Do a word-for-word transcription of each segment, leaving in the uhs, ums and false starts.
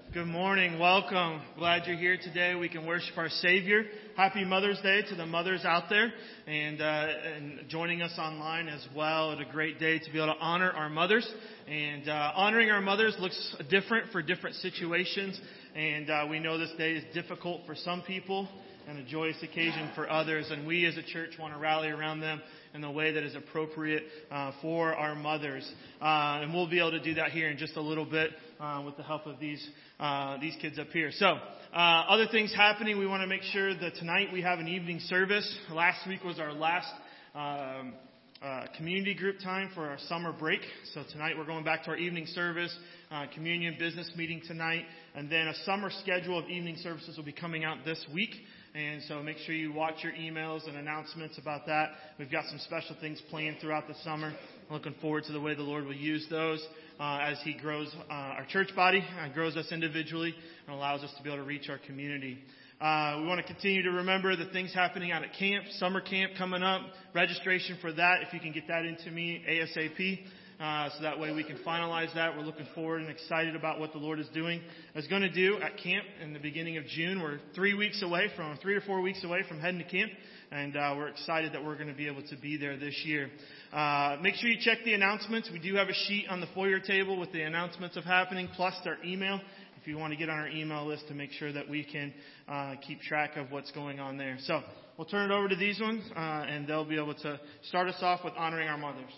Good morning. Welcome. Glad you're here today. We can worship our Savior. Happy Mother's Day to the mothers out there and, uh, and joining us online as well. It's a great day to be able to honor our mothers. And uh, honoring our mothers looks different for different situations. And uh, we know this day is difficult for some people and a joyous occasion for others. And we as a church want to rally around them in the way that is appropriate uh, for our mothers. Uh, and we'll be able to do that here in just a little bit uh, with the help of these uh, these kids up here. So uh, other things happening, we want to make sure that tonight we have an evening service. Last week was our last um, uh, community group time for our summer break. So tonight we're going back to our evening service, uh, communion business meeting tonight. And then a summer schedule of evening services will be coming out this week. And so make sure you watch your emails and announcements about that. We've got some special things planned throughout the summer. Looking forward to the way the Lord will use those uh, as He grows uh, our church body, uh, grows us individually, and allows us to be able to reach our community. Uh, we want to continue to remember the things happening out at camp, summer camp coming up, registration for that. If you can get that into me ASAP. Uh, so that way we can finalize that. We're looking forward and excited about what the Lord is doing, is going to do at camp in the beginning of June. We're three weeks away from, three or four weeks away from heading to camp, and uh, we're excited that we're going to be able to be there this year. Uh, make sure you check the announcements. We do have a sheet on the foyer table with the announcements of happening, plus our email, if you want to get on our email list to make sure that we can uh, keep track of what's going on there. So we'll turn it over to these ones, uh, and they'll be able to start us off with honoring our mothers.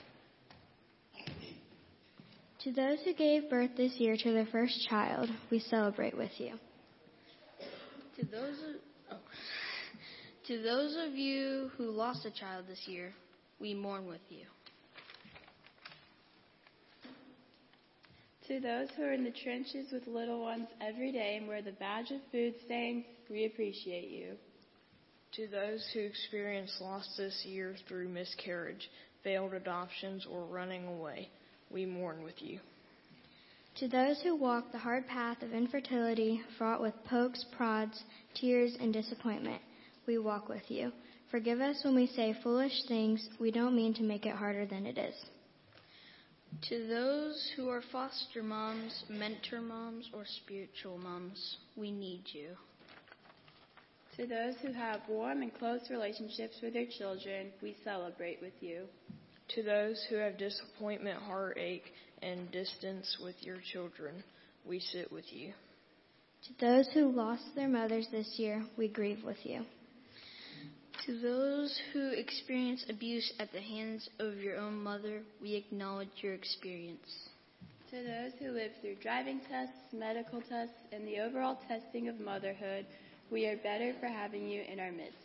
To those who gave birth this year to their first child, we celebrate with you. To those of, oh, to those of you who lost a child this year, we mourn with you. To those who are in the trenches with little ones every day and wear the badge of food stamps, we appreciate you. To those who experience loss this year through miscarriage, failed adoptions, or running away, we mourn with you. To those who walk the hard path of infertility, fraught with pokes, prods, tears, and disappointment, we walk with you. Forgive us when we say foolish things. We don't mean to make it harder than it is. To those who are foster moms, mentor moms, or spiritual moms, we need you. To those who have warm and close relationships with their children, we celebrate with you. To those who have disappointment, heartache, and distance with your children, we sit with you. To those who lost their mothers this year, we grieve with you. To those who experience abuse at the hands of your own mother, we acknowledge your experience. To those who live through driving tests, medical tests, and the overall testing of motherhood, we are better for having you in our midst.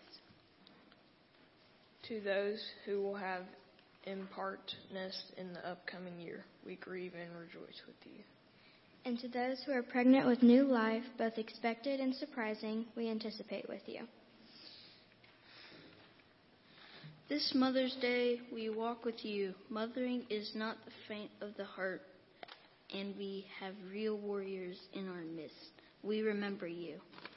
To those who will have impartness in the upcoming year, we grieve and rejoice with you. And to those who are pregnant with new life, both expected and surprising, we anticipate with you. This Mother's Day, we walk with you. Mothering is not the faint of the heart, and we have real warriors in our midst. We remember you.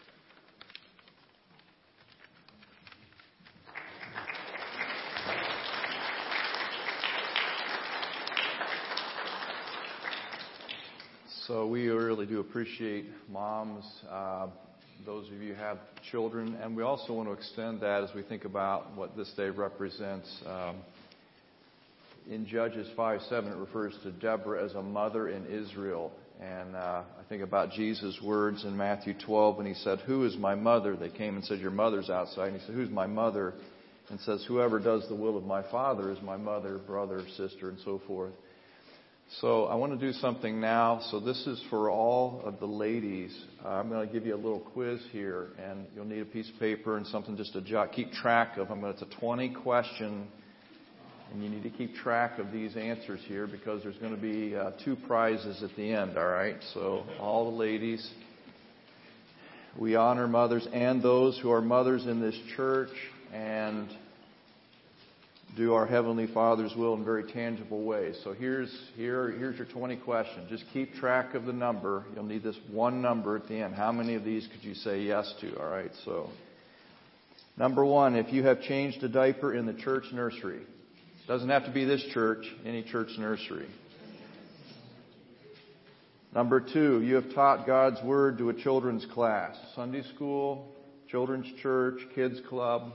So we really do appreciate moms, uh, those of you who have children, and we also want to extend that as we think about what this day represents. Um, in Judges five seven, it refers to Deborah as a mother in Israel. And uh, I think about Jesus' words in Matthew twelve when He said, "Who is my mother?" They came and said, "Your mother's outside." And He said, "Who's my mother?" And says, "Whoever does the will of my Father is my mother, brother, sister," and so forth. So I want to do something now. So this is for all of the ladies. Uh, I'm going to give you a little quiz here, and you'll need a piece of paper and something just to jot, keep track of. I'm going to, it's a twenty question, and you need to keep track of these answers here because there's going to be uh, two prizes at the end. All right. So all the ladies, we honor mothers and those who are mothers in this church, and do our Heavenly Father's will in very tangible ways. So here's here here's your twenty questions. Just keep track of the number. You'll need this one number at the end. How many of these could you say yes to? All right. So number one, if you have changed a diaper in the church nursery, doesn't have to be this church, any church nursery. Number two, you have taught God's Word to a children's class, Sunday school, children's church, kids club.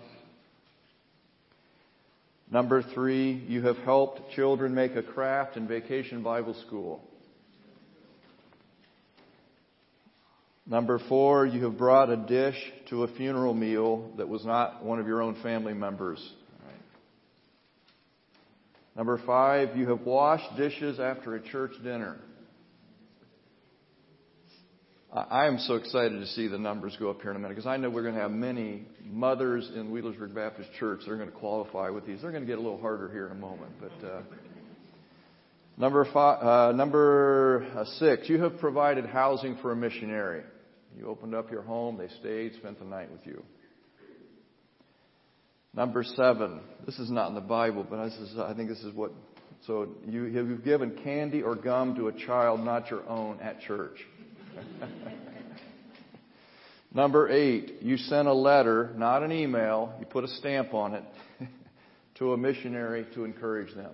Number three, you have helped children make a craft in Vacation Bible School. Number four, you have brought a dish to a funeral meal that was not one of your own family members. All right. Number five, you have washed dishes after a church dinner. I am so excited to see the numbers go up here in a minute because I know we're going to have many mothers in Wheelersburg Baptist Church that are going to qualify with these. They're going to get a little harder here in a moment. But uh, number five, uh, number uh, six, you have provided housing for a missionary. You opened up your home, they stayed, spent the night with you. Number seven, this is not in the Bible, but this is, I think this is what, so you have given candy or gum to a child not your own at church. Number eight, you sent a letter, not an email, you put a stamp on it, to a missionary to encourage them.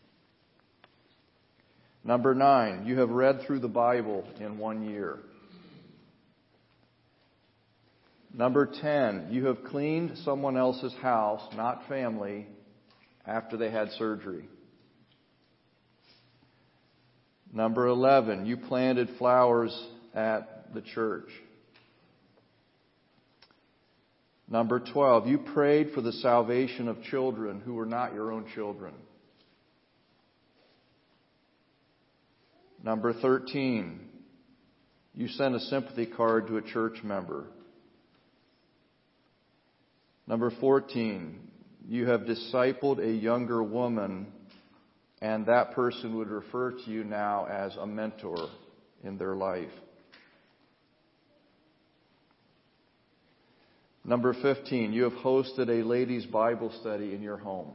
Number nine, you have read through the Bible in one year. Number ten, you have cleaned someone else's house, not family, after they had surgery. Number eleven, you planted flowers at the church. Number twelve, you prayed for the salvation of children who were not your own children. Number thirteen, you sent a sympathy card to a church member. Number fourteen, you have discipled a younger woman, and that person would refer to you now as a mentor in their life. Number fifteen, you have hosted a ladies' Bible study in your home.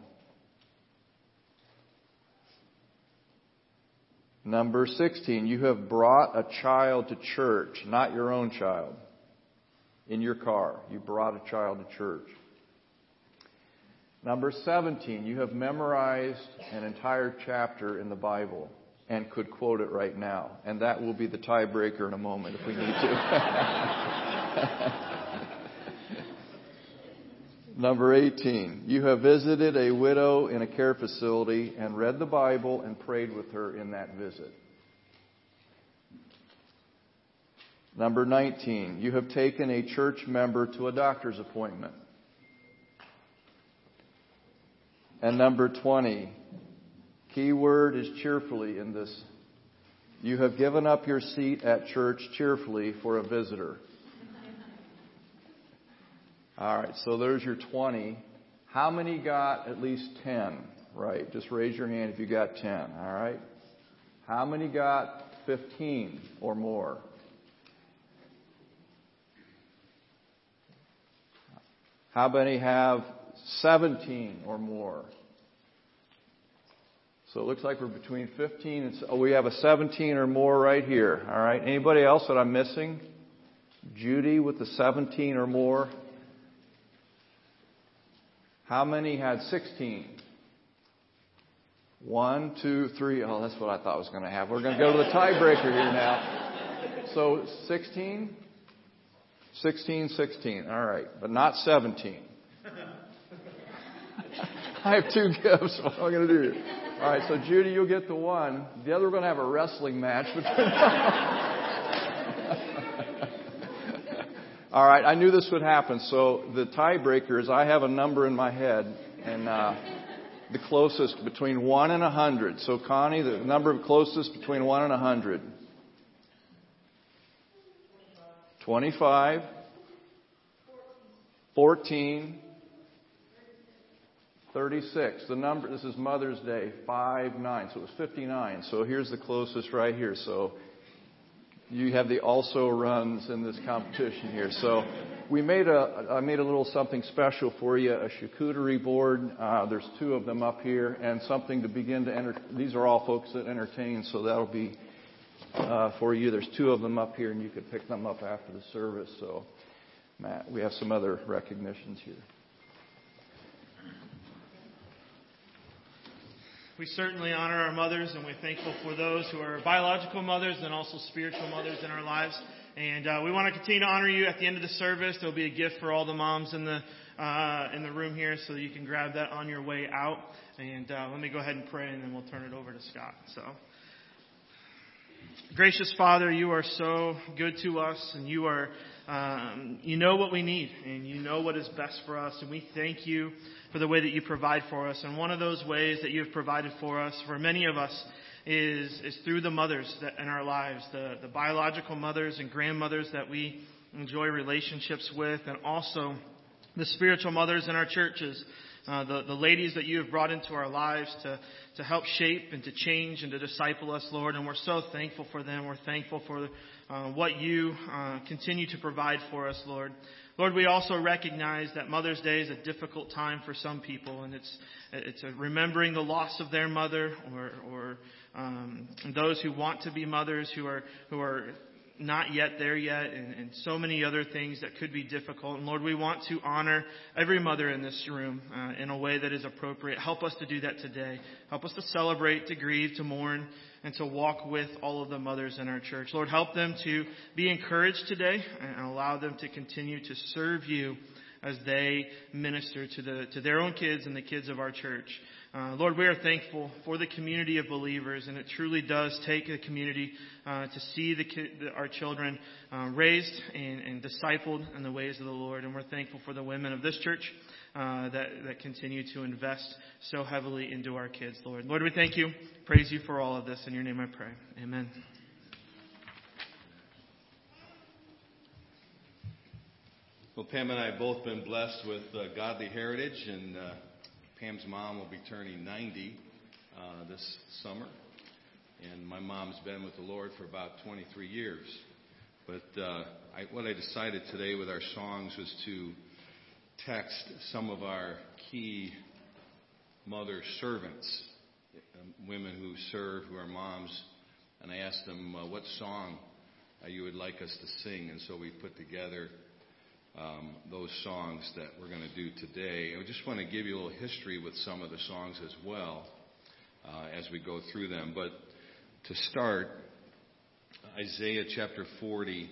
Number sixteen, you have brought a child to church, not your own child, in your car. You brought a child to church. Number seventeen, you have memorized an entire chapter in the Bible and could quote it right now. And that will be the tiebreaker in a moment if we need to. Number eighteen, you have visited a widow in a care facility and read the Bible and prayed with her in that visit. Number nineteen, you have taken a church member to a doctor's appointment. And number twenty, key word is cheerfully in this. You have given up your seat at church cheerfully for a visitor. All right, so there's your twenty. How many got at least ten? Right, just raise your hand if you got ten. All right. How many got fifteen or more? How many have seventeen or more? So it looks like we're between fifteen and... Oh, we have a seventeen or more right here. All right. Anybody else that I'm missing? Judy with the seventeen or more. How many had sixteen? One, two, three. Oh, that's what I thought was going to happen. We're going to go to the tiebreaker here now. So sixteen? sixteen, sixteen. All right. But not seventeen. I have two gifts. What am I going to do? All right. So Judy, you'll get the one. The other, we're going to have a wrestling match between All right, I knew this would happen. So the tiebreaker is I have a number in my head, and uh, the closest between one and a hundred. So Connie, the number closest between one and a hundred. Twenty-five. Fourteen. Thirty-six. The number. This is Mother's Day. Five nine. So it was fifty-nine. So here's the closest right here. So. You have the also runs in this competition here. So we made a, I made a little something special for you, a charcuterie board. Uh, there's two of them up here and something to begin to enter. These are all folks that entertain, so that'll be uh, for you. There's two of them up here and you could pick them up after the service. So Matt, we have some other recognitions here. we certainly honor our mothers, and we're thankful for those who are biological mothers and also spiritual mothers in our lives. And uh, we want to continue to honor you at the end of the service. There'll be a gift for all the moms in the uh, in the room here, so you can grab that on your way out. And uh, let me go ahead and pray, and then we'll turn it over to Scott. So, gracious Father, you are so good to us, and you are um, you know what we need, and you know what is best for us. And we thank you for the way that you provide for us. And one of those ways that you have provided for us, for many of us, is is through the mothers that in our lives, the, the biological mothers and grandmothers that we enjoy relationships with, and also the spiritual mothers in our churches, uh, the, the ladies that you have brought into our lives to, to help shape and to change and to disciple us, Lord. And we're so thankful for them. We're thankful for uh, what you uh, continue to provide for us, Lord. Lord, we also recognize that Mother's Day is a difficult time for some people, and it's it's a remembering the loss of their mother, or or um, those who want to be mothers who are who are not yet there yet, and, and so many other things that could be difficult. And Lord, we want to honor every mother in this room uh, in a way that is appropriate. Help us to do that today. Help us to celebrate, to grieve, to mourn, and to walk with all of the mothers in our church. Lord, help them to be encouraged today, and allow them to continue to serve you as they minister to the to their own kids and the kids of our church. Uh, Lord, we are thankful for the community of believers, and it truly does take a community uh, to see the, ki- the our children uh, raised and, and discipled in the ways of the Lord. And we're thankful for the women of this church uh, that, that continue to invest so heavily into our kids, Lord. Lord, we thank you, praise you for all of this. In your name I pray. Amen. Well, Pam and I have both been blessed with uh, godly heritage, and uh, Pam's mom will be turning ninety uh, this summer, and my mom's been with the Lord for about twenty-three years. But uh, I, what I decided today with our songs was to text some of our key mother servants, uh, women who serve, who are moms, and I asked them uh, what song uh, you would like us to sing, and so we put together Um, those songs that we're going to do today. I just want to give you a little history with some of the songs as well uh, as we go through them. But to start, Isaiah chapter forty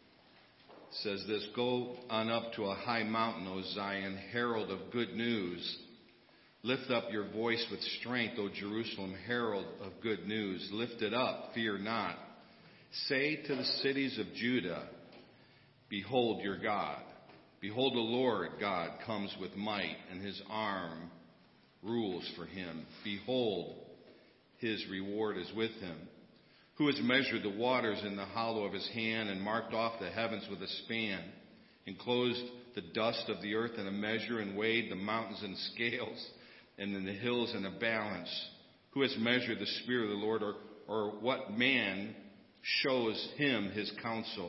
says this: "Go on up to a high mountain, O Zion, herald of good news. Lift up your voice with strength, O Jerusalem, herald of good news. Lift it up, fear not. Say to the cities of Judah, behold your God. Behold, the Lord God comes with might, and his arm rules for him. Behold, his reward is with him. Who has measured the waters in the hollow of his hand, and marked off the heavens with a span, enclosed the dust of the earth in a measure, and weighed the mountains in scales, and in the hills in a balance? Who has measured the Spirit of the Lord, or, or what man shows him his counsel?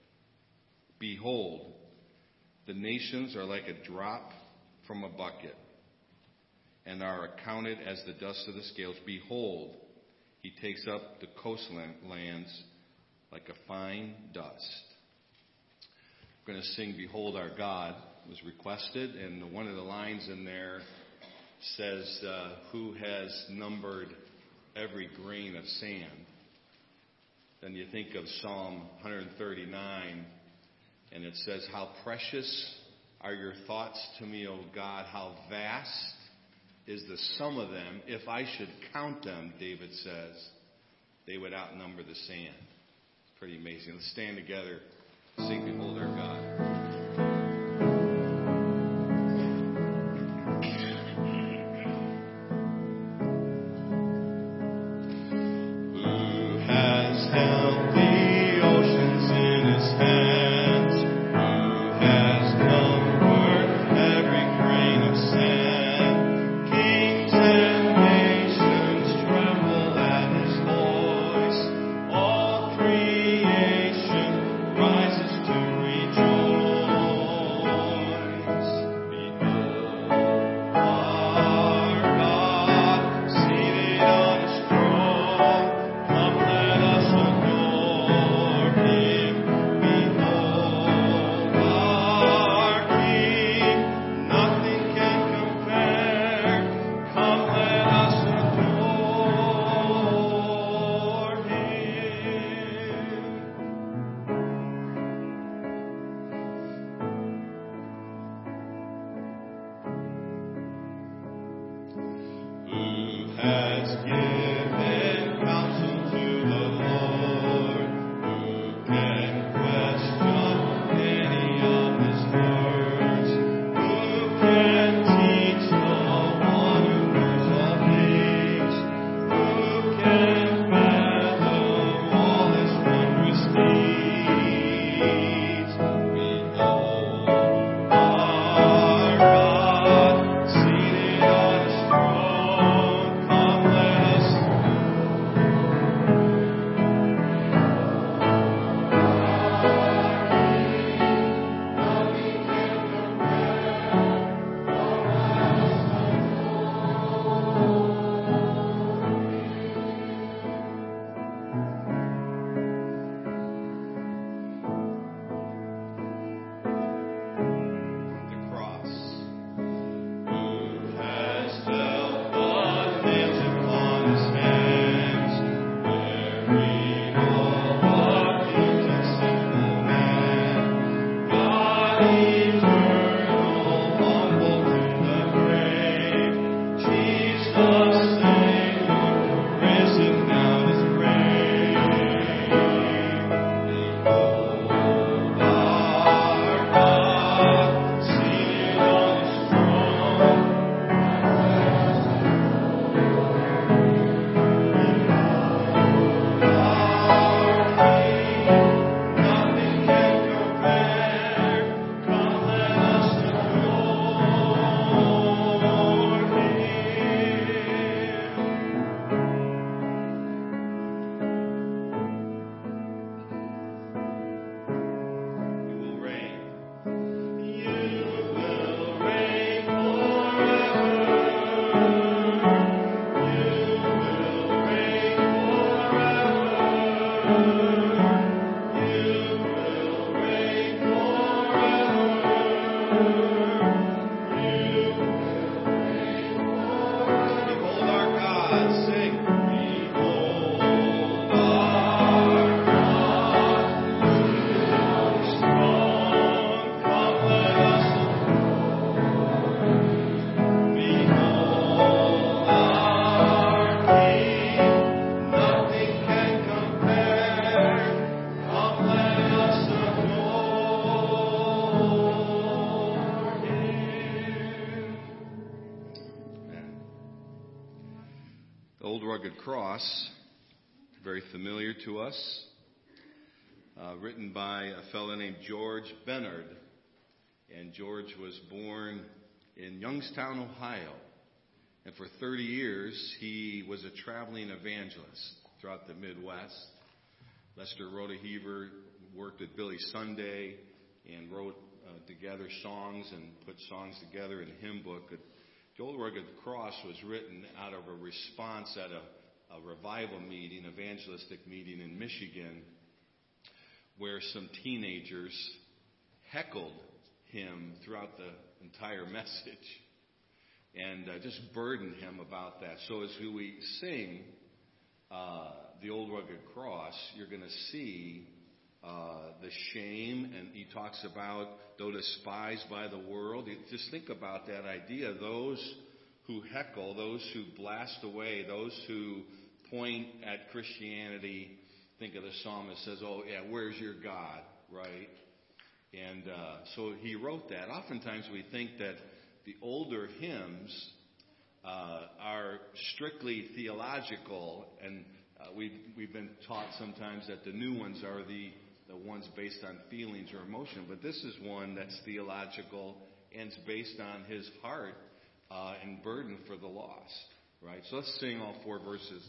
Behold, the nations are like a drop from a bucket, and are accounted as the dust of the scales. Behold, he takes up the coastlands like a fine dust." I'm going to sing "Behold Our God." It was requested, and one of the lines in there says, uh, "Who has numbered every grain of sand?" Then you think of Psalm one thirty-nine, and it says, "How precious are your thoughts to me, O God. How vast is the sum of them. If I should count them," David says, "they would outnumber the sand." It's pretty amazing. Let's stand together and sing "Behold Our God." Creation rises to rejoice. Rugged Cross, very familiar to us, uh, written by a fellow named George Bennard. And George was born in Youngstown, Ohio. And for thirty years, he was a traveling evangelist throughout the Midwest. Lester Rodeheaver worked with Billy Sunday and wrote uh, together songs and put songs together in a hymn book. The Old Rugged Cross was written out of a response at a, a revival meeting, evangelistic meeting in Michigan, where some teenagers heckled him throughout the entire message and uh, just burdened him about that. So as we sing uh, the Old Rugged Cross, you're going to see uh, the shame, and he talks about, though despised by the world. Just think about that idea. Those who heckle, those who blast away, those who point at Christianity. Think of the psalmist says, oh, yeah, where's your God, right? And uh, so he wrote that. Oftentimes we think that the older hymns uh, are strictly theological, and uh, we've, we've been taught sometimes that the new ones are the, the ones based on feelings or emotion. But this is one that's theological and it's based on his heart uh, and burden for the lost, right? So let's sing all four verses.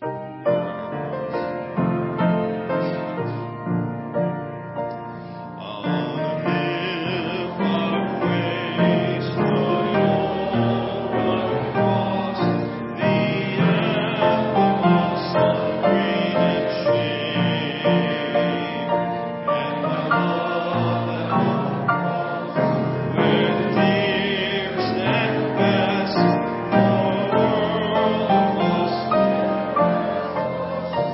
Thank you.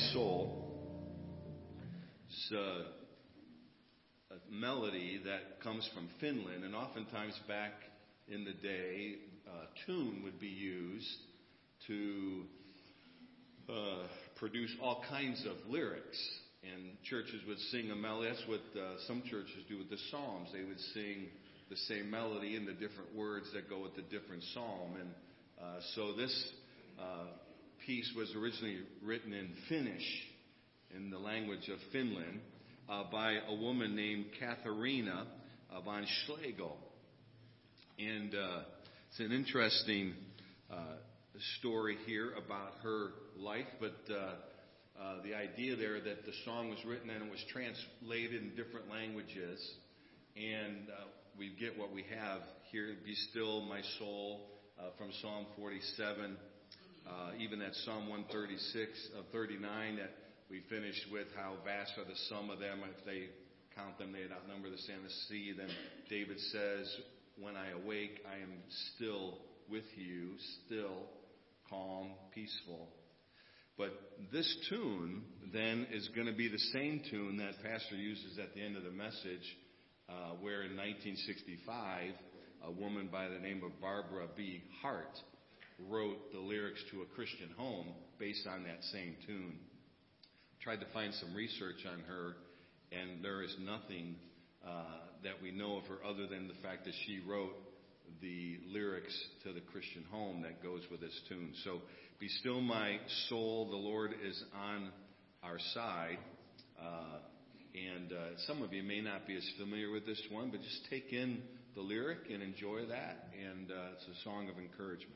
Soul. It's a, a melody that comes from Finland, and oftentimes back in the day, a tune would be used to uh, produce all kinds of lyrics. And churches would sing a melody. That's what uh, some churches do with the Psalms. They would sing the same melody and the different words that go with the different psalm. And uh, so this uh, piece was originally written in Finnish, in the language of Finland, uh, by a woman named Katharina uh, von Schlegel. And uh, it's an interesting uh, story here about her life, but uh, uh, the idea there that the song was written and it was translated in different languages, and uh, we get what we have here. Be still, my soul, uh, from Psalm forty-seven, uh, even that Psalm one thirty-six, uh, thirty-nine that we finished with, how vast are the sum of them. If they count them, they'd outnumber the sand of the sea. Then David says, when I awake, I am still with you, still, calm, peaceful. But this tune then is going to be the same tune that Pastor uses at the end of the message, uh, where in nineteen sixty-five, a woman by the name of Barbara B. Hart wrote the lyrics to A Christian Home based on that same tune. Tried to find some research on her, and there is nothing uh, that we know of her other than the fact that she wrote the lyrics to The Christian Home that goes with this tune. So, be still my soul, the Lord is on our side. Uh, and uh, some of you may not be as familiar with this one, but just take in the lyric and enjoy that. And uh, it's a song of encouragement.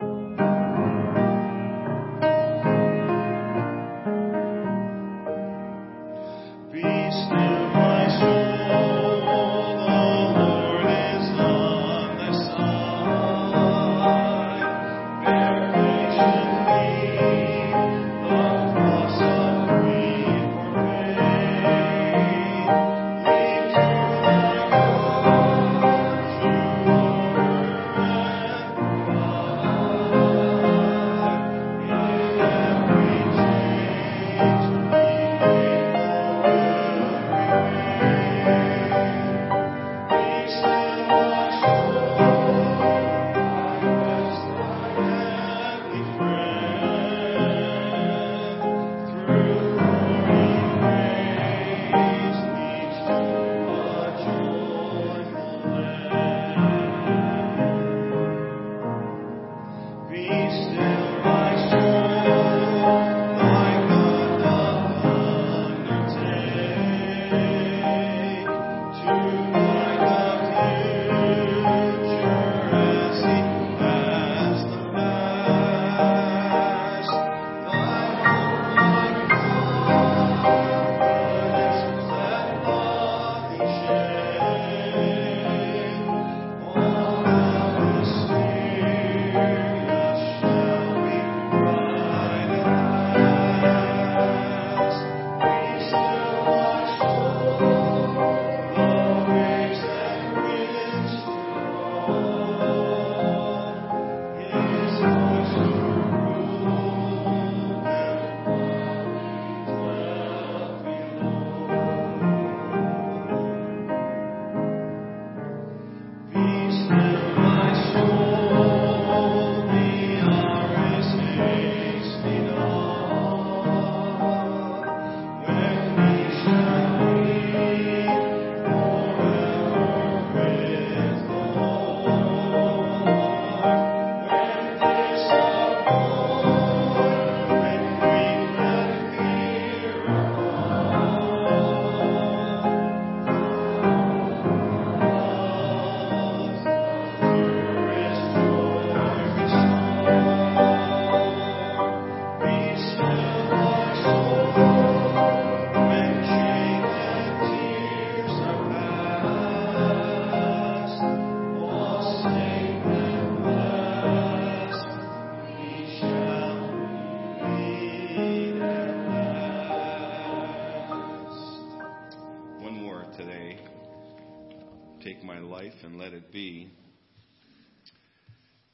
Be still my soul, the Lord is on thy side. Bear patiently the cross of grief or pain. Leave to thy God true order and provide. In every change, be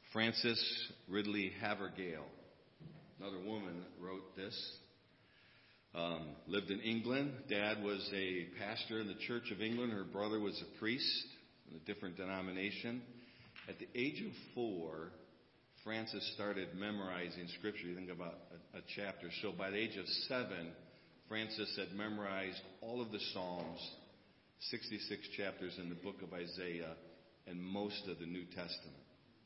Frances Ridley Havergale, another woman, wrote this. Um, lived in England. Dad was a pastor in the Church of England. Her brother was a priest in a different denomination. At the age of four, Frances started memorizing Scripture. You think about a, a chapter. So by the age of seven, Frances had memorized all of the Psalms, sixty-six chapters in the book of Isaiah, and most of the New Testament.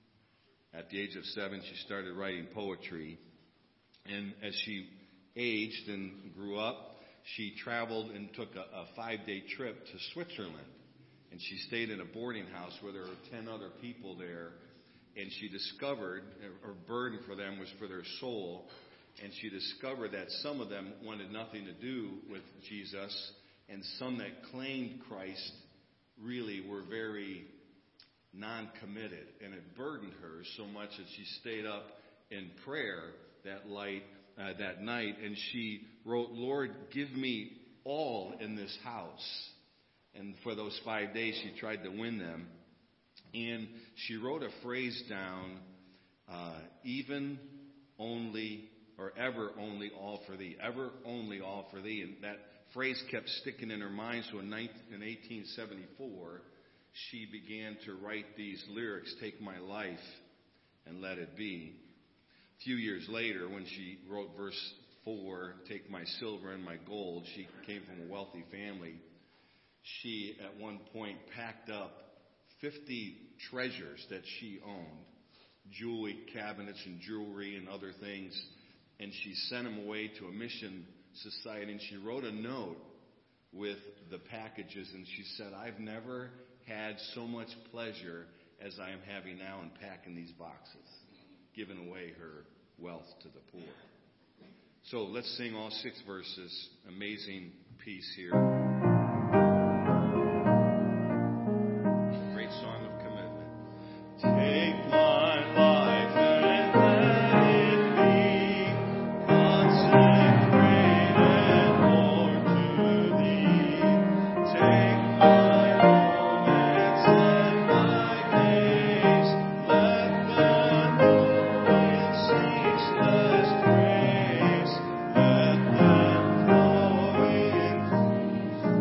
At the age of seven, she started writing poetry. And as she aged and grew up, she traveled and took a, a five-day trip to Switzerland. And she stayed in a boarding house where there were ten other people there. And she discovered, her burden for them was for their soul. And she discovered that some of them wanted nothing to do with Jesus. And some that claimed Christ really were very non-committed. And it burdened her so much that she stayed up in prayer that light, uh, that night. And she wrote, "Lord, give me all in this house." And for those five days, she tried to win them. And she wrote a phrase down, uh, even, only, or ever, only, all for thee. Ever, only, all for thee. And that phrase kept sticking in her mind. So in eighteen seventy-four, she began to write these lyrics, "Take my life and let it be." A few years later, when she wrote verse four, "Take my silver and my gold," she came from a wealthy family. She, at one point, packed up fifty treasures that she owned, jewelry cabinets and jewelry and other things, and she sent them away to a mission society, and she wrote a note with the packages, and she said, "I've never had so much pleasure as I am having now in packing these boxes," giving away her wealth to the poor. So let's sing all six verses. Amazing piece here. Take my life and let it be consecrated, Lord, to thee. Take my home and set my days. Let them go in ceaseless praise. Let them flow in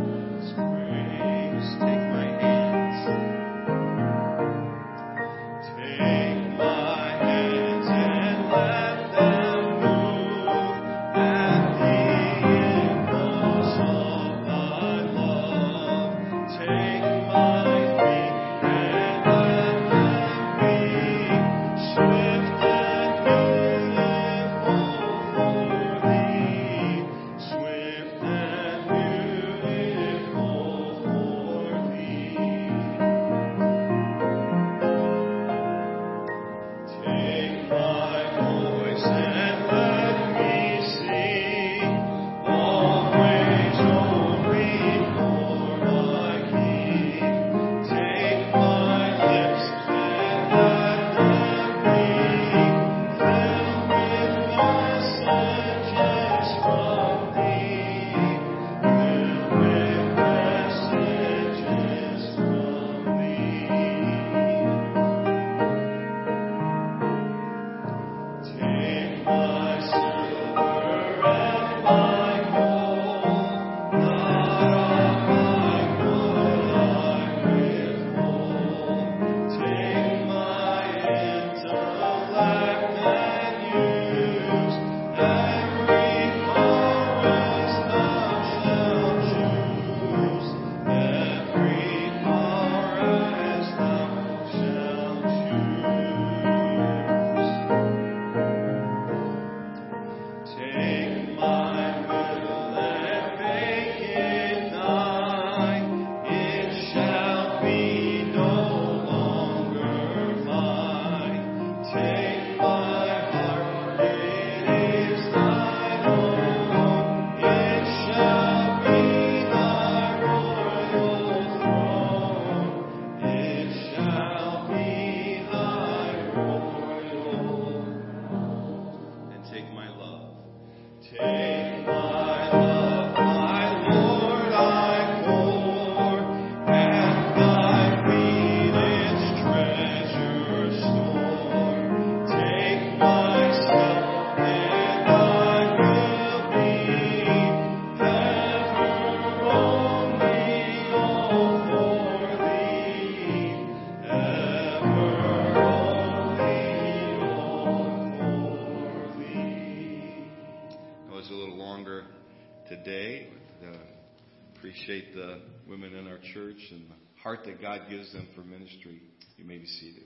women in our church and the heart that God gives them for ministry. You may be seated.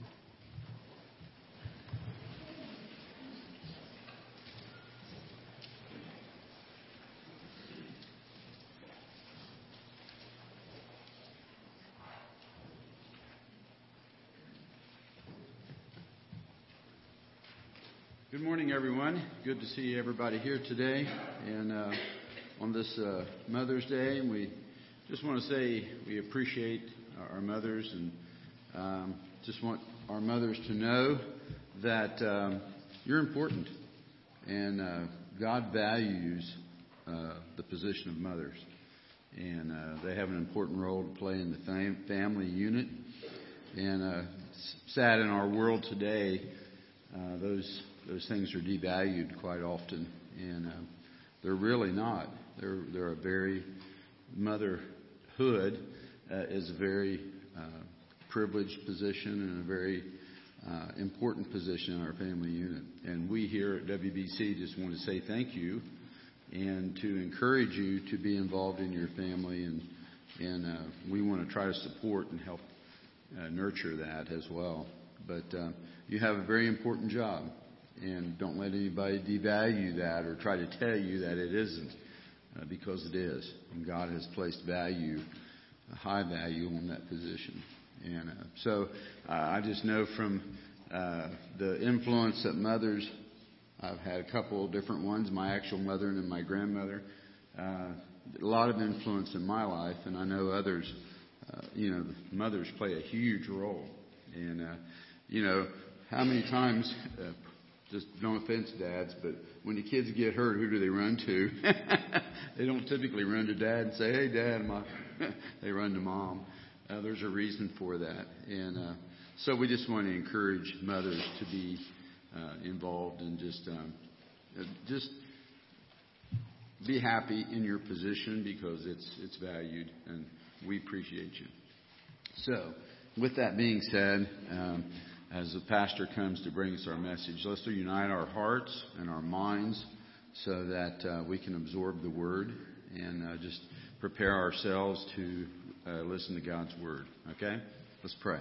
Good morning, everyone. Good to see everybody here today, and uh, on this uh, Mother's Day. And we just want to say we appreciate our mothers, and um, just want our mothers to know that um, you're important, and uh, God values uh, the position of mothers, and uh, they have an important role to play in the fam- family unit. And uh, sad in our world today, uh, those. Those things are devalued quite often, and uh, they're really not. They're they're a very motherhood uh, is a very uh, privileged position and a very uh, important position in our family unit. And we here at W B C just want to say thank you and to encourage you to be involved in your family, and and uh, we want to try to support and help uh, nurture that as well. But uh, you have a very important job. And don't let anybody devalue that or try to tell you that it isn't, uh, because it is. And God has placed value, a high value on that position. And uh, so uh, I just know from uh, the influence that mothers, I've had a couple of different ones, my actual mother and my grandmother, uh, a lot of influence in my life. And I know others, uh, you know, mothers play a huge role. And, uh, you know, how many times... Uh, Just no offense, dads, but when the kids get hurt, who do they run to? They don't typically run to dad and say, "Hey, dad," my they run to mom. Uh, there's a reason for that, and uh, so we just want to encourage mothers to be uh, involved and just um, just be happy in your position, because it's it's valued, and we appreciate you. So, with that being said. Um, As the pastor comes to bring us our message, let's unite our hearts and our minds so that uh, we can absorb the Word and uh, just prepare ourselves to uh, listen to God's Word. Okay? Let's pray.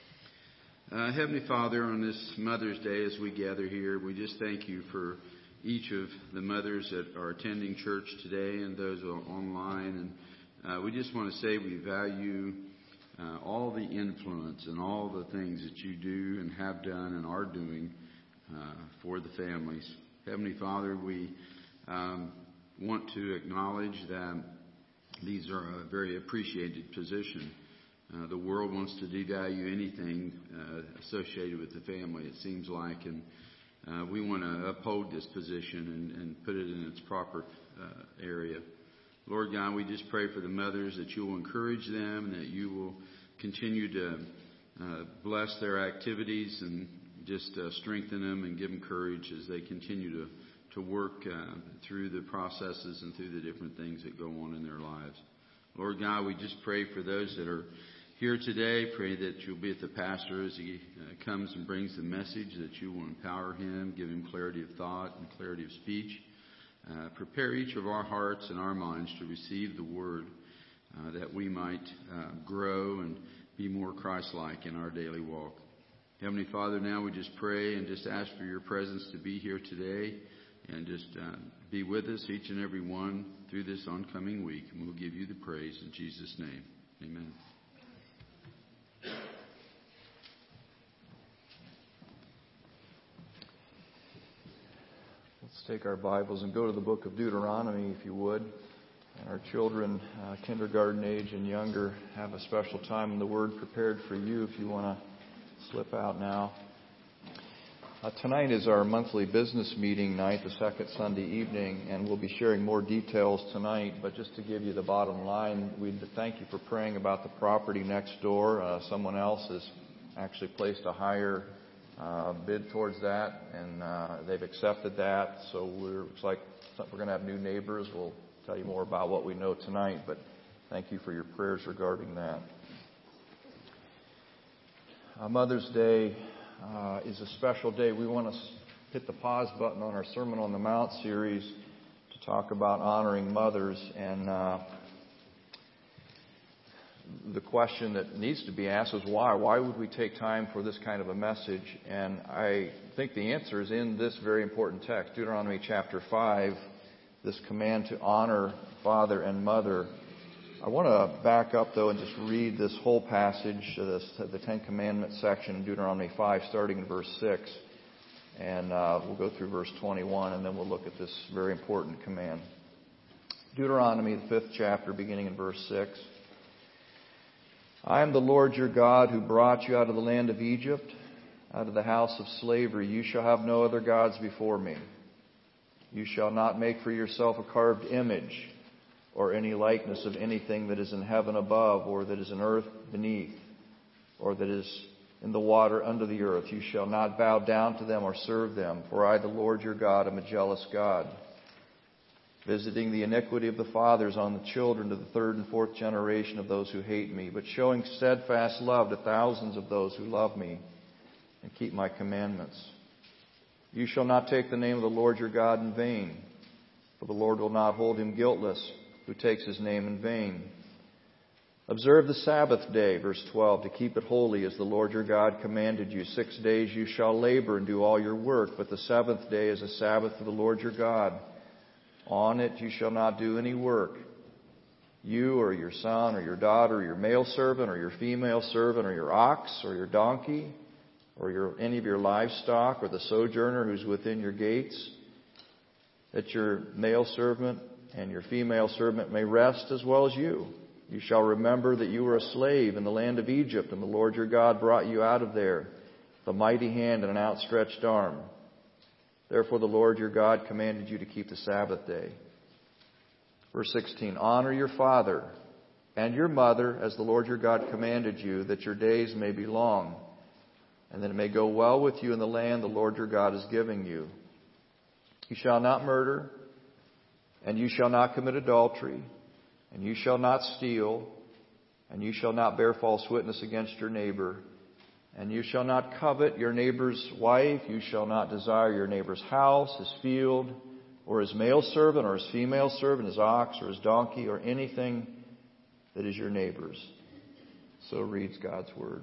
Uh, Heavenly Father, on this Mother's Day as we gather here, we just thank you for each of the mothers that are attending church today and those who are online. And uh, we just want to say we value Uh, all the influence and all the things that you do and have done and are doing uh, for the families. Heavenly Father, we um, want to acknowledge that these are a very appreciated position. Uh, the world wants to devalue anything uh, associated with the family, it seems like, and uh, we want to uphold this position and, and put it in its proper uh, area. Lord God, we just pray for the mothers that you will encourage them and that you will continue to uh, bless their activities and just uh, strengthen them and give them courage as they continue to, to work uh, through the processes and through the different things that go on in their lives. Lord God, we just pray for those that are here today. Pray that you'll be with the pastor as he uh, comes and brings the message, that you will empower him, give him clarity of thought and clarity of speech. Uh, prepare each of our hearts and our minds to receive the Word, uh, that we might uh, grow and be more Christ-like in our daily walk. Heavenly Father, now we just pray and just ask for your presence to be here today and just uh, be with us, each and every one, through this oncoming week. And we'll give you the praise in Jesus' name. Amen. Let's take our Bibles and go to the book of Deuteronomy, if you would. And our children, uh, kindergarten age and younger, have a special time in the Word prepared for you if you want to slip out now. Uh, tonight is our monthly business meeting night, the second Sunday evening, and we'll be sharing more details tonight. But just to give you the bottom line, we'd thank you for praying about the property next door. Uh, someone else has actually placed a higher Uh, bid towards that, and uh, they've accepted that. So we're, looks like we're going to have new neighbors. We'll tell you more about what we know tonight, but thank you for your prayers regarding that. Uh, Mother's Day uh, is a special day. We want to hit the pause button on our Sermon on the Mount series to talk about honoring mothers. And uh, the question that needs to be asked is why? Why would we take time for this kind of a message? And I think the answer is in this very important text, Deuteronomy chapter five, this command to honor father and mother. I want to back up, though, and just read this whole passage, this, the Ten Commandments section in Deuteronomy five, starting in verse six. And uh, we'll go through verse twenty-one, and then we'll look at this very important command. Deuteronomy, the fifth chapter, beginning in verse six. I am the Lord your God who brought you out of the land of Egypt, out of the house of slavery. You shall have no other gods before me. You shall not make for yourself a carved image or any likeness of anything that is in heaven above, or that is in earth beneath, or that is in the water under the earth. You shall not bow down to them or serve them, for I, the Lord your God, am a jealous God, visiting the iniquity of the fathers on the children to the third and fourth generation of those who hate me, but showing steadfast love to thousands of those who love me and keep my commandments. You shall not take the name of the Lord your God in vain, for the Lord will not hold him guiltless who takes his name in vain. Observe the Sabbath day, verse twelve, to keep it holy as the Lord your God commanded you. Six days you shall labor and do all your work, but the seventh day is a Sabbath to the Lord your God. On it you shall not do any work, you or your son or your daughter or your male servant or your female servant or your ox or your donkey or your, any of your livestock or the sojourner who's within your gates, that your male servant and your female servant may rest as well as you. You shall remember that you were a slave in the land of Egypt, and the Lord your God brought you out of there with a mighty hand and an outstretched arm. Therefore the Lord your God commanded you to keep the Sabbath day. Verse sixteen, honor your father and your mother as the Lord your God commanded you, that your days may be long, and that it may go well with you in the land the Lord your God is giving you. You shall not murder, and you shall not commit adultery, and you shall not steal, and you shall not bear false witness against your neighbor, and you shall not covet your neighbor's wife. You shall not desire your neighbor's house, his field, or his male servant, or his female servant, his ox, or his donkey, or anything that is your neighbor's. So reads God's word.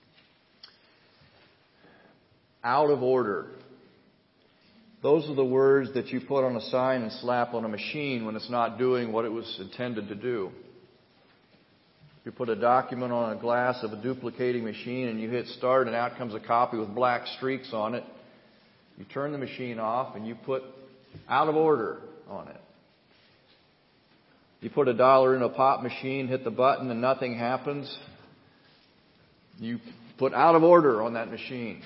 Out of order. Those are the words that you put on a sign and slap on a machine when it's not doing what it was intended to do. You put a document on a glass of a duplicating machine and you hit start and out comes a copy with black streaks on it. You turn the machine off and you put out of order on it. You put a dollar in a pop machine, hit the button and nothing happens. You put out of order on that machine.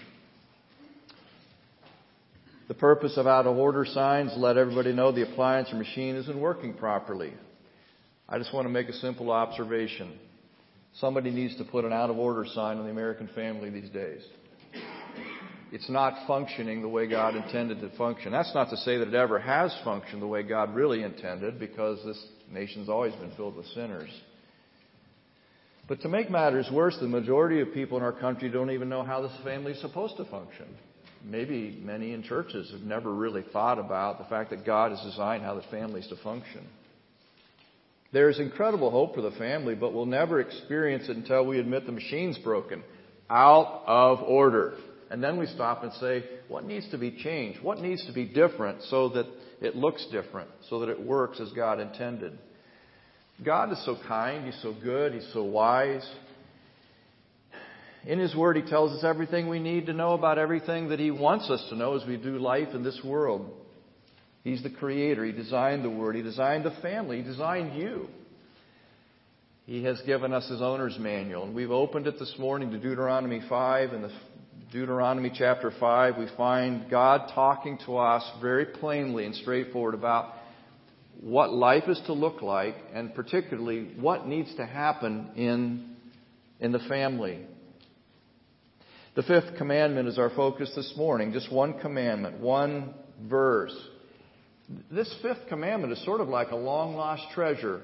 The purpose of out of order signs, let everybody know the appliance or machine isn't working properly. I just want to make a simple observation. Somebody needs to put an out of order sign on the American family these days. It's not functioning the way God intended it to function. That's not to say that it ever has functioned the way God really intended, because this nation's always been filled with sinners. But to make matters worse, the majority of people in our country don't even know how this family is supposed to function. Maybe many in churches have never really thought about the fact that God has designed how the family is to function. There is incredible hope for the family, but we'll never experience it until we admit the machine's broken. Out of order. And then we stop and say, what needs to be changed? What needs to be different so that it looks different, so that it works as God intended? God is so kind. He's so good. He's so wise. In His Word, He tells us everything we need to know about everything that He wants us to know as we do life in this world. He's the Creator. He designed the Word. He designed the family. He designed you. He has given us His owner's manual. And we've opened it this morning to Deuteronomy five. In the Deuteronomy chapter five, we find God talking to us very plainly and straightforward about what life is to look like, and particularly what needs to happen in, in the family. The fifth commandment is our focus this morning. Just one commandment, one verse. This fifth commandment is sort of like a long-lost treasure.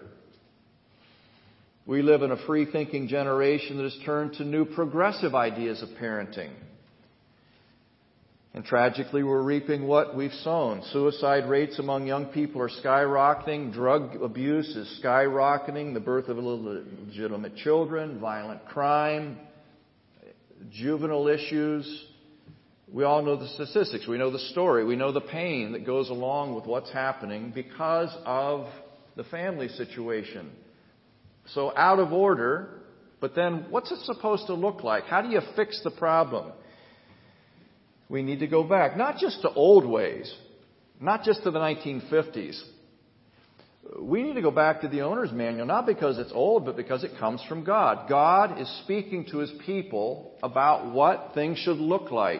We live in a free-thinking generation that has turned to new progressive ideas of parenting. And tragically, we're reaping what we've sown. Suicide rates among young people are skyrocketing. Drug abuse is skyrocketing. The birth of illegitimate children, violent crime, juvenile issues. We all know the statistics. We know the story. We know the pain that goes along with what's happening because of the family situation. So out of order, but then what's it supposed to look like? How do you fix the problem? We need to go back, not just to old ways, not just to the nineteen fifties. We need to go back to the owner's manual, not because it's old, but because it comes from God. God is speaking to His people about what things should look like.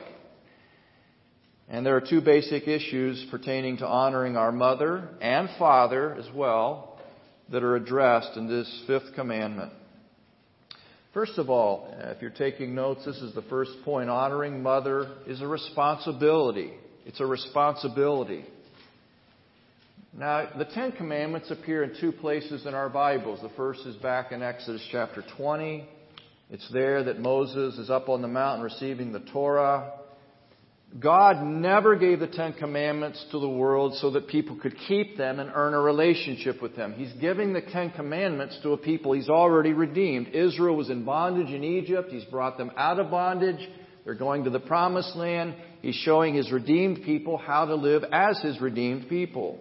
And there are two basic issues pertaining to honoring our mother and father as well that are addressed in this fifth commandment. First of all, if you're taking notes, this is the first point. Honoring mother is a responsibility. It's a responsibility. Now, the Ten Commandments appear in two places in our Bibles. The first is back in Exodus chapter twenty. It's there that Moses is up on the mountain receiving the Torah. God never gave the Ten Commandments to the world so that people could keep them and earn a relationship with them. He's giving the Ten Commandments to a people He's already redeemed. Israel was in bondage in Egypt. He's brought them out of bondage. They're going to the Promised Land. He's showing His redeemed people how to live as His redeemed people.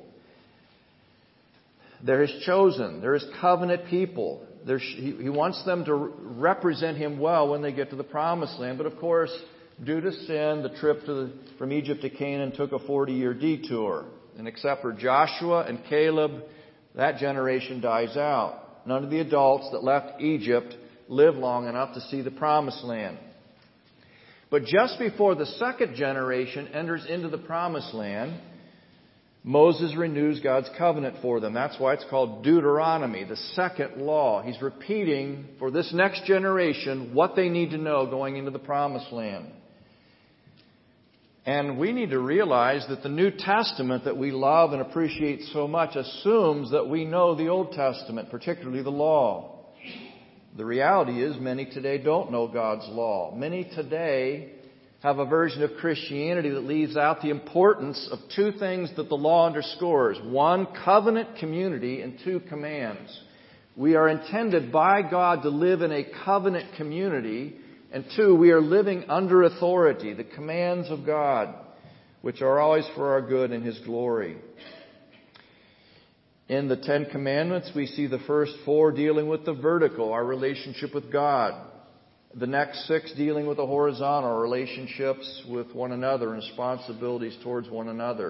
They're His chosen. They're His covenant people. They're, he, he wants them to represent Him well when they get to the Promised Land. But of course, due to sin, the trip to the, from Egypt to Canaan took a forty-year detour. And except for Joshua and Caleb, that generation dies out. None of the adults that left Egypt live long enough to see the Promised Land. But just before the second generation enters into the Promised Land, Moses renews God's covenant for them. That's why it's called Deuteronomy, the second law. He's repeating for this next generation what they need to know going into the Promised Land. And we need to realize that the New Testament that we love and appreciate so much assumes that we know the Old Testament, particularly the law. The reality is many today don't know God's law. Many today have a version of Christianity that leaves out the importance of two things that the law underscores. One, covenant community, and two, commands. We are intended by God to live in a covenant community. And two, we are living under authority, the commands of God, which are always for our good and His glory. In the Ten Commandments, we see the first four dealing with the vertical, our relationship with God. The next six dealing with the horizontal, our relationships with one another and responsibilities towards one another.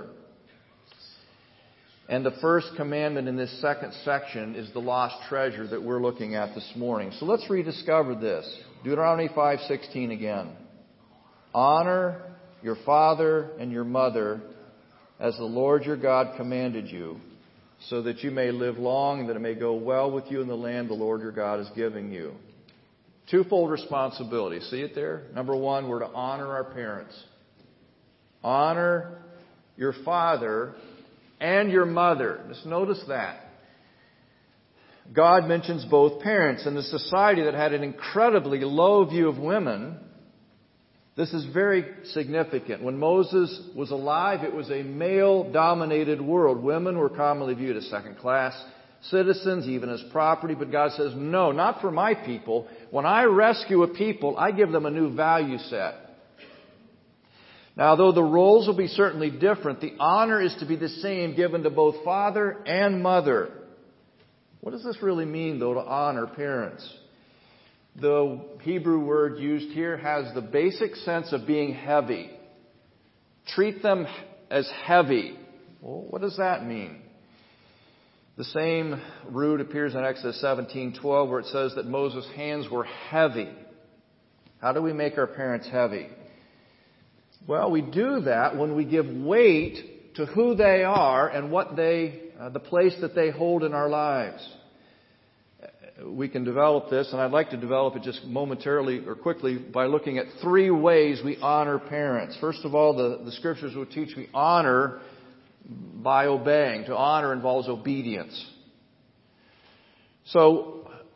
And the first commandment in this second section is the lost treasure that we're looking at this morning. So let's rediscover this. Deuteronomy five sixteen again. Honor your father and your mother as the Lord your God commanded you, so that you may live long and that it may go well with you in the land the Lord your God is giving you. Twofold responsibility. See it there? Number one, we're to honor our parents. Honor your father and your mother. Just notice that. God mentions both parents. In a society that had an incredibly low view of women, this is very significant. When Moses was alive, it was a male-dominated world. Women were commonly viewed as second-class citizens, even as property. But God says, no, not for my people. When I rescue a people, I give them a new value set. Now, though the roles will be certainly different, the honor is to be the same given to both father and mother. What does this really mean, though, to honor parents? The Hebrew word used here has the basic sense of being heavy. Treat them as heavy. Well, what does that mean? The same root appears in Exodus seventeen twelve, where it says that Moses' hands were heavy. How do we make our parents heavy? Well, we do that when we give weight to who they are and what they, uh, the place that they hold in our lives. We can develop this, and I'd like to develop it just momentarily or quickly by looking at three ways we honor parents. First of all, the, the Scriptures will teach we honor by obeying. To honor involves obedience. So,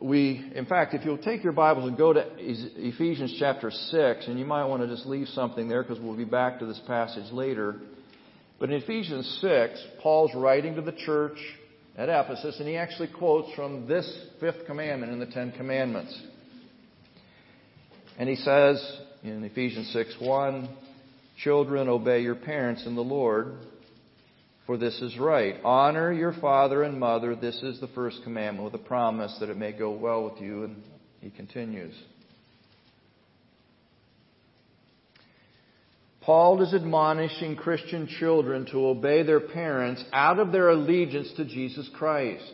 we, in fact, if you'll take your Bibles and go to Ephesians chapter six, and you might want to just leave something there because we'll be back to this passage later. But in Ephesians six, Paul's writing to the church at Ephesus, and he actually quotes from this fifth commandment in the Ten Commandments. And he says in Ephesians six one, "Children, obey your parents in the Lord, for this is right. Honor your father and mother. This is the first commandment with a promise that it may go well with you." And he continues. Paul is admonishing Christian children to obey their parents out of their allegiance to Jesus Christ.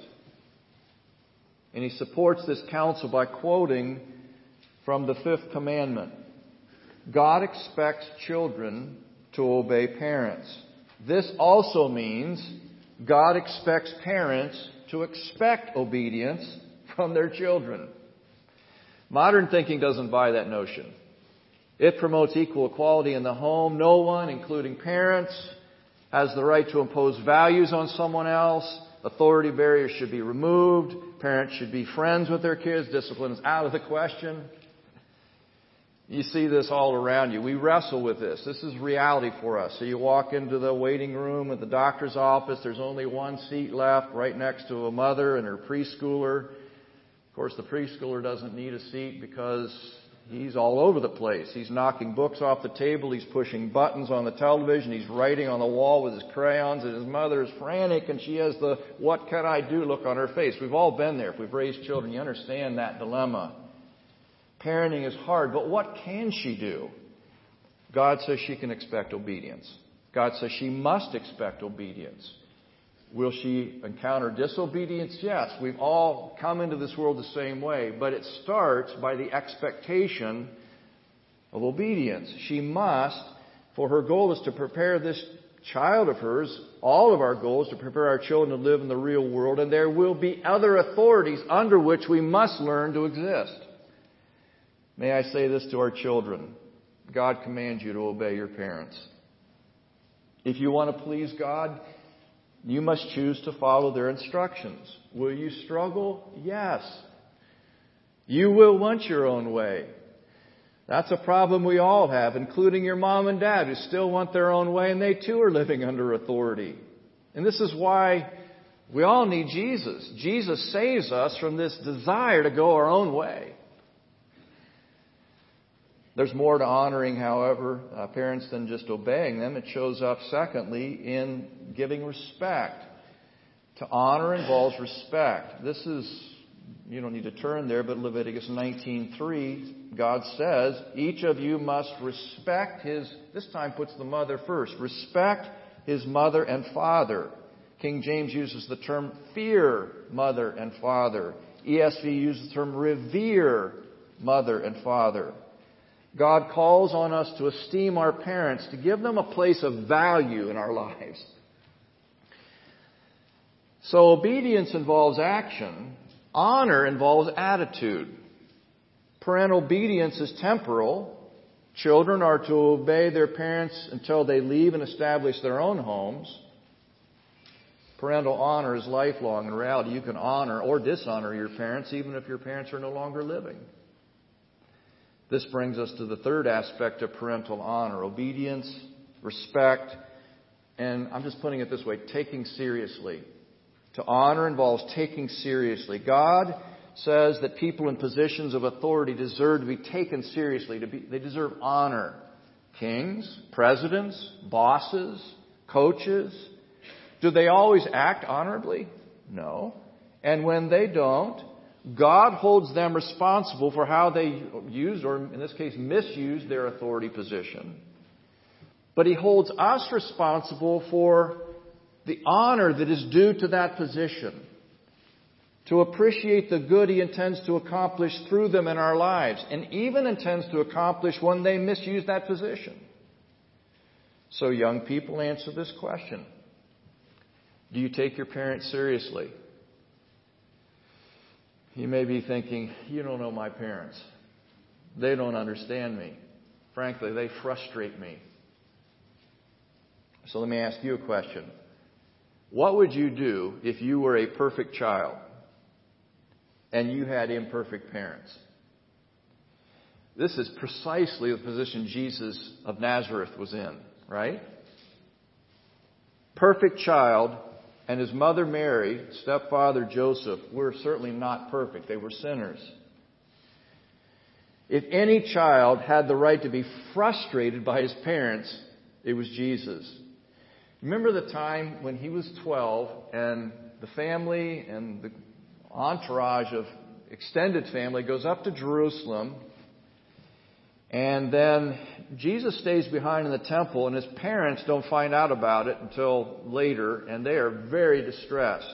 And he supports this counsel by quoting from the fifth commandment. God expects children to obey parents. This also means God expects parents to expect obedience from their children. Modern thinking doesn't buy that notion. It promotes equal equality in the home. No one, including parents, has the right to impose values on someone else. Authority barriers should be removed. Parents should be friends with their kids. Discipline is out of the question. You see this all around you. We wrestle with this. This is reality for us. So you walk into the waiting room at the doctor's office. There's only one seat left right next to a mother and her preschooler. Of course, the preschooler doesn't need a seat because he's all over the place. He's knocking books off the table. He's pushing buttons on the television. He's writing on the wall with his crayons. And his mother is frantic, and she has the "what can I do" look on her face. We've all been there. If we've raised children, you understand that dilemma. Parenting is hard, but what can she do? God says she can expect obedience. God says she must expect obedience. Will she encounter disobedience? Yes. We've all come into this world the same way, but it starts by the expectation of obedience. She must, for her goal is to prepare this child of hers, all of our goals, to prepare our children to live in the real world, and there will be other authorities under which we must learn to exist. May I say this to our children? God commands you to obey your parents. If you want to please God, you must choose to follow their instructions. Will you struggle? Yes. You will want your own way. That's a problem we all have, including your mom and dad who still want their own way, and they too are living under authority. And this is why we all need Jesus. Jesus saves us from this desire to go our own way. There's more to honoring, however, uh, parents than just obeying them. It shows up, secondly, in giving respect. To honor involves respect. This is, you don't need to turn there, but Leviticus nineteen three, God says, each of you must respect his, this time puts the mother first, respect his mother and father. King James uses the term fear mother and father. E S V uses the term revere mother and father. God calls on us to esteem our parents, to give them a place of value in our lives. So obedience involves action. Honor involves attitude. Parental obedience is temporal. Children are to obey their parents until they leave and establish their own homes. Parental honor is lifelong. In reality, you can honor or dishonor your parents even if your parents are no longer living. This brings us to the third aspect of parental honor: obedience, respect, and I'm just putting it this way, taking seriously. To honor involves taking seriously. God says that people in positions of authority deserve to be taken seriously. To be, they deserve honor. Kings, presidents, bosses, coaches. Do they always act honorably? No. And when they don't, God holds them responsible for how they use, or in this case, misuse their authority position. But He holds us responsible for the honor that is due to that position, to appreciate the good He intends to accomplish through them in our lives, and even intends to accomplish when they misuse that position. So young people, answer this question. Do you take your parents seriously? You may be thinking, you don't know my parents. They don't understand me. Frankly, they frustrate me. So let me ask you a question. What would you do if you were a perfect child? and you had imperfect parents. This is precisely the position Jesus of Nazareth was in, right? Perfect child, and his mother Mary, stepfather Joseph, were certainly not perfect. They were sinners. If any child had the right to be frustrated by his parents, it was Jesus. Remember the time when he was twelve and the family and the entourage of extended family goes up to Jerusalem, and then Jesus stays behind in the temple, and his parents don't find out about it until later, and they are very distressed.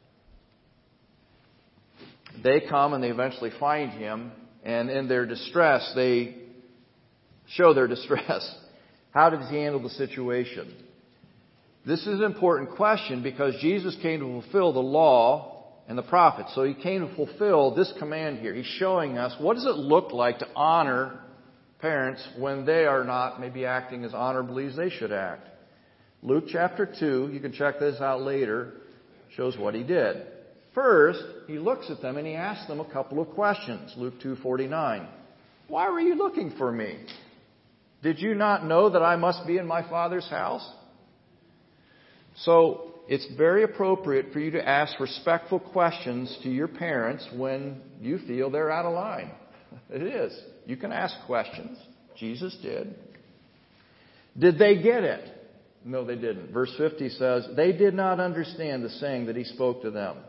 They come and they eventually find him, and in their distress, they show their distress. How did he handle the situation? This is an important question because Jesus came to fulfill the law and the prophets. So he came to fulfill this command here. He's showing us what does it look like to honor parents when they are not maybe acting as honorably as they should act. Luke chapter two, you can check this out later, shows what he did. First, he looks at them and he asks them a couple of questions. Luke two forty-nine. Why were you looking for me? Did you not know that I must be in my Father's house? So, it's very appropriate for you to ask respectful questions to your parents when you feel they're out of line. It is. You can ask questions. Jesus did. Did they get it? No, they didn't. Verse fifty says, they did not understand the saying that he spoke to them.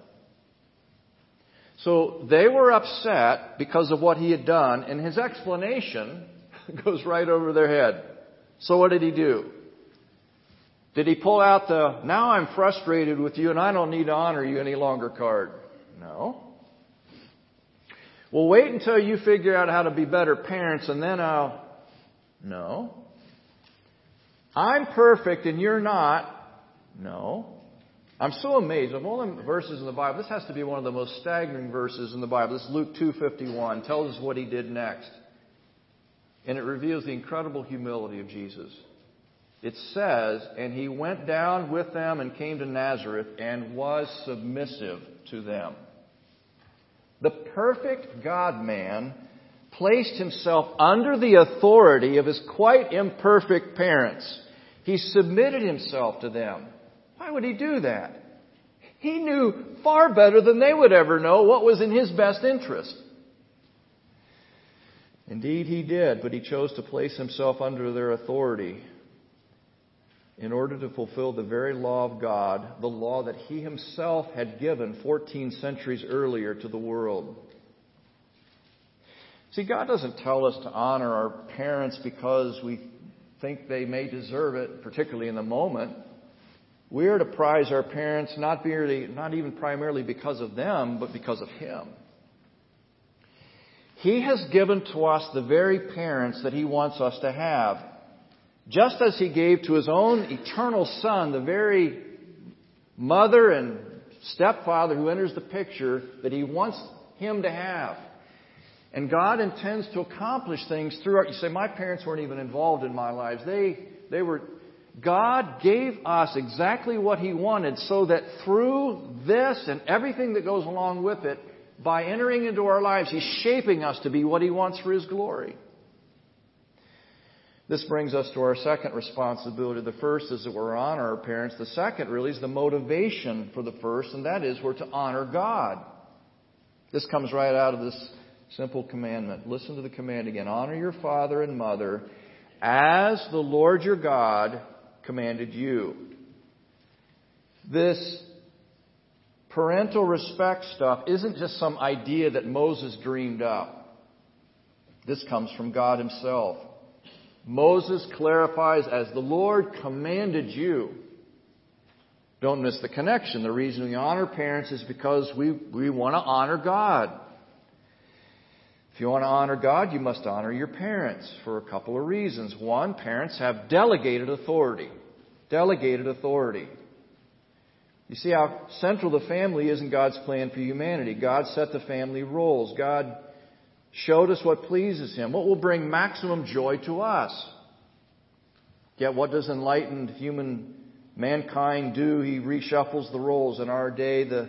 So they were upset because of what he had done, and his explanation goes right over their head. So what did he do? Did he pull out the, now I'm frustrated with you and I don't need to honor you any longer card? No. Well, wait until you figure out how to be better parents and then I'll... No. I'm perfect and you're not. No. I'm so amazed. Of all the verses in the Bible, this has to be one of the most staggering verses in the Bible. This is Luke two fifty-one. Tells us what he did next. And it reveals the incredible humility of Jesus. It says, and he went down with them and came to Nazareth and was submissive to them. The perfect God-man placed himself under the authority of his quite imperfect parents. He submitted himself to them. Why would he do that? He knew far better than they would ever know what was in his best interest. Indeed, he did, but he chose to place himself under their authority in order to fulfill the very law of God, the law that he himself had given fourteen centuries earlier to the world. See, God doesn't tell us to honor our parents because we think they may deserve it, particularly in the moment. We are to prize our parents not merely, not even primarily because of them, but because of Him. He has given to us the very parents that He wants us to have. Just as He gave to His own eternal Son the very mother and stepfather who enters the picture that He wants him to have. And God intends to accomplish things through our... You say, my parents weren't even involved in my lives. They, they were... God gave us exactly what He wanted so that through this and everything that goes along with it, by entering into our lives, He's shaping us to be what He wants for His glory. This brings us to our second responsibility. The first is that we're to honor our parents. The second really is the motivation for the first, and that is we're to honor God. This comes right out of this simple commandment. Listen to the command again. Honor your father and mother as the Lord your God commanded you. This parental respect stuff isn't just some idea that Moses dreamed up. This comes from God Himself. Moses clarifies, as the Lord commanded you. Don't miss the connection. The reason we honor parents is because we, we want to honor God. If you want to honor God, you must honor your parents for a couple of reasons. One, parents have delegated authority. Delegated authority. You see how central the family is in God's plan for humanity. God set the family roles. God showed us what pleases Him, what will bring maximum joy to us. Yet what does enlightened human mankind do? He reshuffles the roles. In our day, the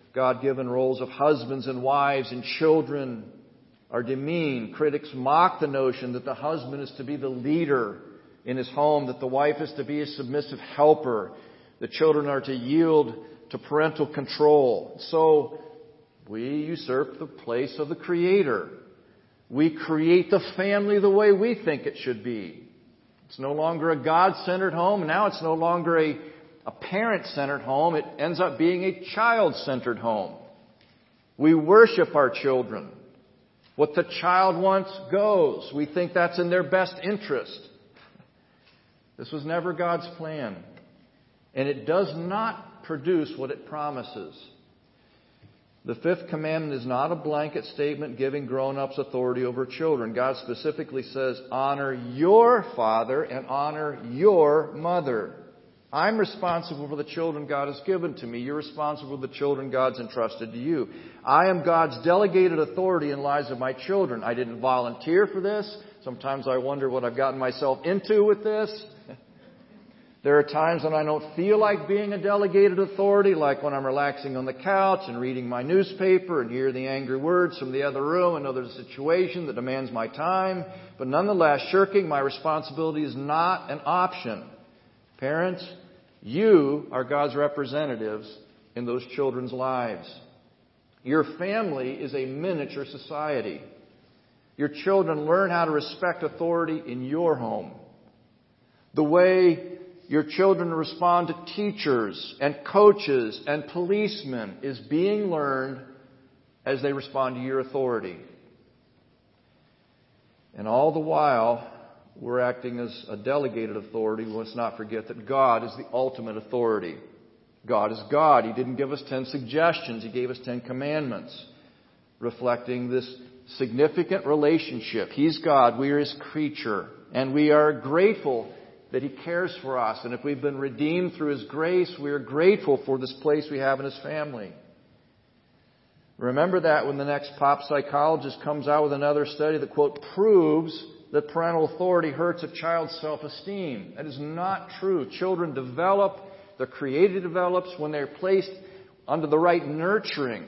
God-given roles of husbands and wives and children are demeaned. Critics mock the notion that the husband is to be the leader in his home, that the wife is to be a submissive helper. The children are to yield to parental control. So we usurp the place of the Creator. We create the family the way we think it should be. It's no longer a God-centered home. Now it's no longer a, a parent-centered home. It ends up being a child-centered home. We worship our children. What the child wants goes. We think that's in their best interest. This was never God's plan. And it does not produce what it promises. The fifth commandment is not a blanket statement giving grown-ups authority over children. God specifically says, honor your father and honor your mother. I'm responsible for the children God has given to me. You're responsible for the children God's entrusted to you. I am God's delegated authority in the lives of my children. I didn't volunteer for this. Sometimes I wonder what I've gotten myself into with this. There are times when I don't feel like being a delegated authority, like when I'm relaxing on the couch and reading my newspaper and hear the angry words from the other room and know there's a situation that demands my time. But nonetheless, shirking my responsibility is not an option. Parents, you are God's representatives in those children's lives. Your family is a miniature society. Your children learn how to respect authority in your home. The way your children respond to teachers and coaches and policemen is being learned as they respond to your authority. And all the while, we're acting as a delegated authority. Let's not forget that God is the ultimate authority. God is God. He didn't give us ten suggestions. He gave us ten commandments, reflecting this significant relationship. He's God. We are His creature. And we are grateful that He cares for us. And if we've been redeemed through His grace, we are grateful for this place we have in His family. Remember that when the next pop psychologist comes out with another study that, quote, proves that parental authority hurts a child's self-esteem. That is not true. Children develop, their creativity develops when they're placed under the right nurturing.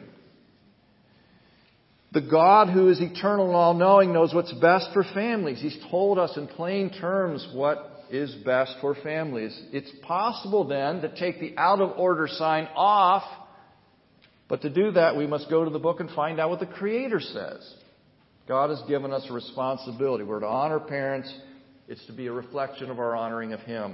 The God who is eternal and all-knowing knows what's best for families. He's told us in plain terms what is best for families. It's possible then to take the out-of-order sign off, but to do that we must go to the book and find out what the Creator says. God has given us a responsibility. We're to honor parents. It's to be a reflection of our honoring of Him.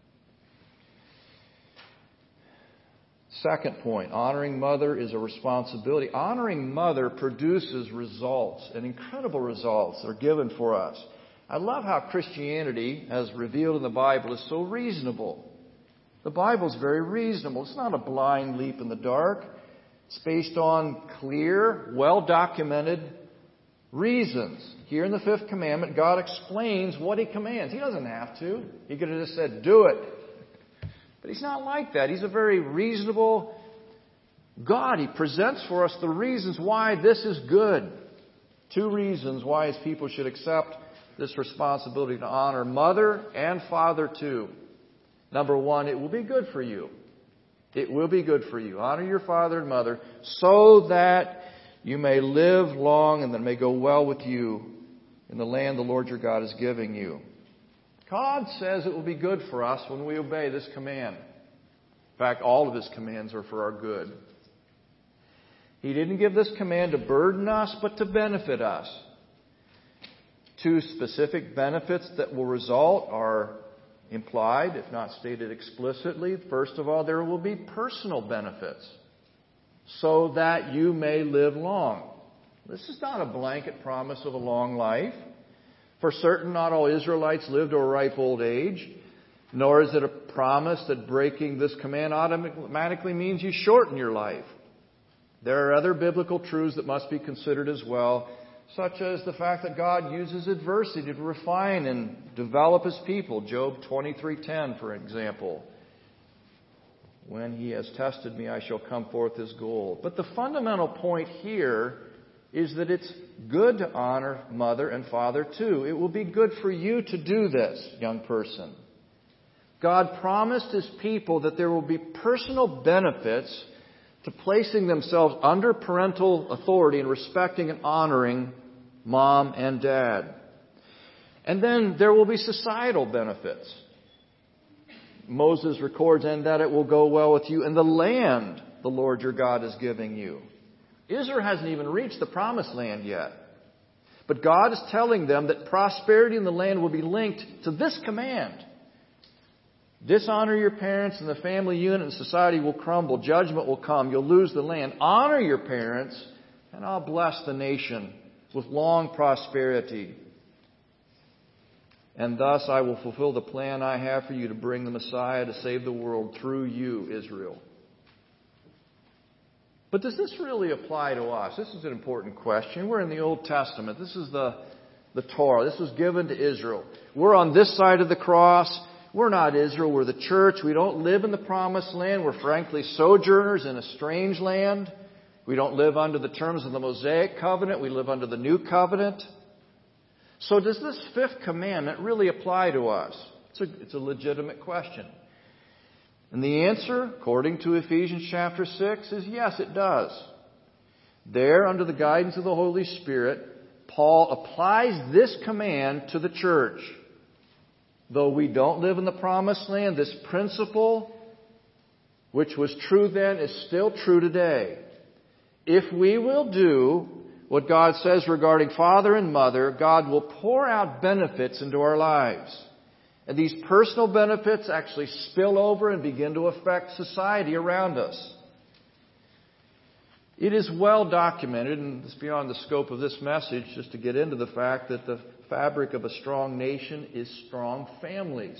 Second point, honoring mother is a responsibility. Honoring mother produces results, and incredible results are given for us. I love how Christianity, as revealed in the Bible, is so reasonable. The Bible is very reasonable. It's not a blind leap in the dark. It's based on clear, well-documented reasons. Here in the fifth commandment, God explains what He commands. He doesn't have to. He could have just said, do it. But He's not like that. He's a very reasonable God. He presents for us the reasons why this is good. Two reasons why His people should accept this responsibility to honor mother and father too. Number one, it will be good for you. It will be good for you. Honor your father and mother so that you may live long and that it may go well with you in the land the Lord your God is giving you. God says it will be good for us when we obey this command. In fact, all of His commands are for our good. He didn't give this command to burden us, but to benefit us. Two specific benefits that will result are implied, if not stated explicitly. First of all, there will be personal benefits so that you may live long. This is not a blanket promise of a long life. For certain, not all Israelites lived to a ripe old age, nor is it a promise that breaking this command automatically means you shorten your life. There are other biblical truths that must be considered as well, such as the fact that God uses adversity to refine and develop His people. Job twenty-three ten, for example. When He has tested me, I shall come forth as gold. But the fundamental point here is that it's good to honor mother and father too. It will be good for you to do this, young person. God promised His people that there will be personal benefits to placing themselves under parental authority and respecting and honoring mom and dad. And then there will be societal benefits. Moses records, and that it will go well with you in the land the Lord your God is giving you. Israel hasn't even reached the promised land yet. But God is telling them that prosperity in the land will be linked to this command. Dishonor your parents and the family unit and society will crumble. Judgment will come. You'll lose the land. Honor your parents and I'll bless the nation with long prosperity. And thus I will fulfill the plan I have for you to bring the Messiah to save the world through you, Israel. But does this really apply to us? This is an important question. We're in the Old Testament. This is the, the Torah. This was given to Israel. We're on this side of the cross. We're not Israel. We're the church. We don't live in the promised land. We're frankly sojourners in a strange land. We don't live under the terms of the Mosaic covenant. We live under the new covenant. So does this fifth commandment really apply to us? It's a, it's a legitimate question. And the answer, according to Ephesians chapter six, is yes, it does. There, under the guidance of the Holy Spirit, Paul applies this command to the church. Though we don't live in the promised land, this principle, which was true then, is still true today. If we will do what God says regarding father and mother, God will pour out benefits into our lives. And these personal benefits actually spill over and begin to affect society around us. It is well documented, and it's beyond the scope of this message just to get into the fact that the fabric of a strong nation is strong families.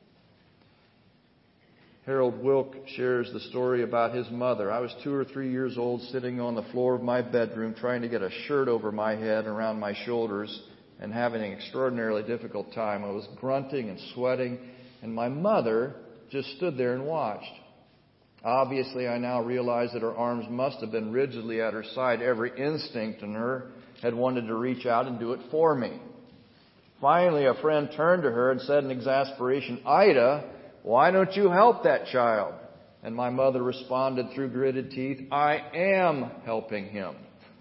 Harold Wilk shares the story about his mother. I was two or three years old, sitting on the floor of my bedroom trying to get a shirt over my head and around my shoulders and having an extraordinarily difficult time. I was grunting and sweating, and my mother just stood there and watched. Obviously, I now realize that her arms must have been rigidly at her side. Every instinct in her had wanted to reach out and do it for me. Finally, a friend turned to her and said in exasperation, "Ida, why don't you help that child?" And my mother responded through gritted teeth, "I am helping him."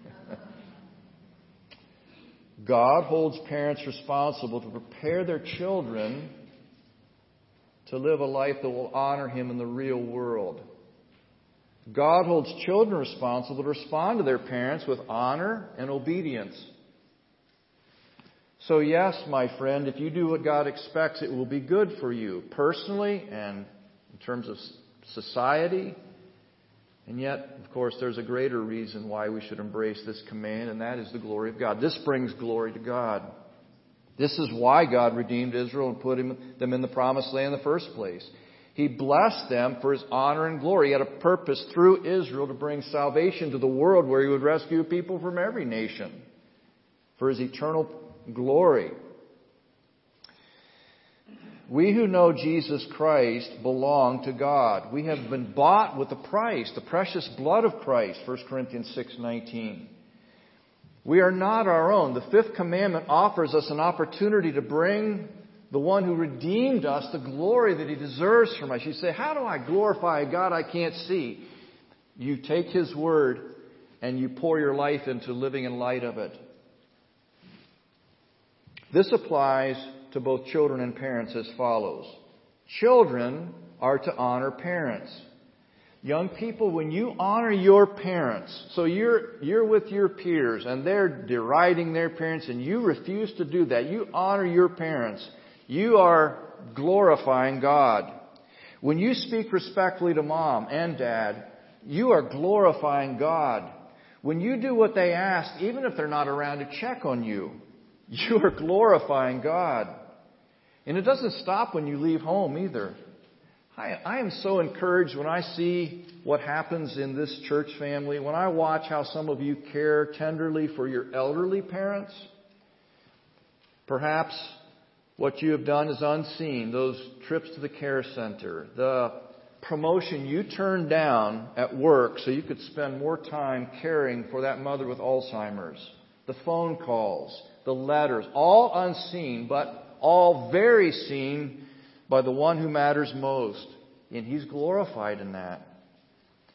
God holds parents responsible to prepare their children to live a life that will honor Him in the real world. God holds children responsible to respond to their parents with honor and obedience. So yes, my friend, if you do what God expects, it will be good for you personally and in terms of society. And yet, of course, there's a greater reason why we should embrace this command, and that is the glory of God. This brings glory to God. This is why God redeemed Israel and put him, them in the promised land in the first place. He blessed them for His honor and glory. He had a purpose through Israel to bring salvation to the world where He would rescue people from every nation for His eternal glory. We who know Jesus Christ belong to God. We have been bought with a price, the precious blood of Christ, First Corinthians six nineteen. We are not our own. The fifth commandment offers us an opportunity to bring the one who redeemed us the glory that He deserves from us. You say, how do I glorify a God I can't see? You take His word and you pour your life into living in light of it. This applies to both children and parents as follows. Children are to honor parents. Young people, when you honor your parents, so you're you're with your peers and they're deriding their parents and you refuse to do that, you honor your parents, you are glorifying God. When you speak respectfully to mom and dad, you are glorifying God. When you do what they ask, even if they're not around to check on you, you are glorifying God. And it doesn't stop when you leave home either. I, I am so encouraged when I see what happens in this church family, when I watch how some of you care tenderly for your elderly parents. Perhaps what you have done is unseen. Those trips to the care center, the promotion you turned down at work so you could spend more time caring for that mother with Alzheimer's, the phone calls, the letters, all unseen, but all very seen by the one who matters most. And He's glorified in that.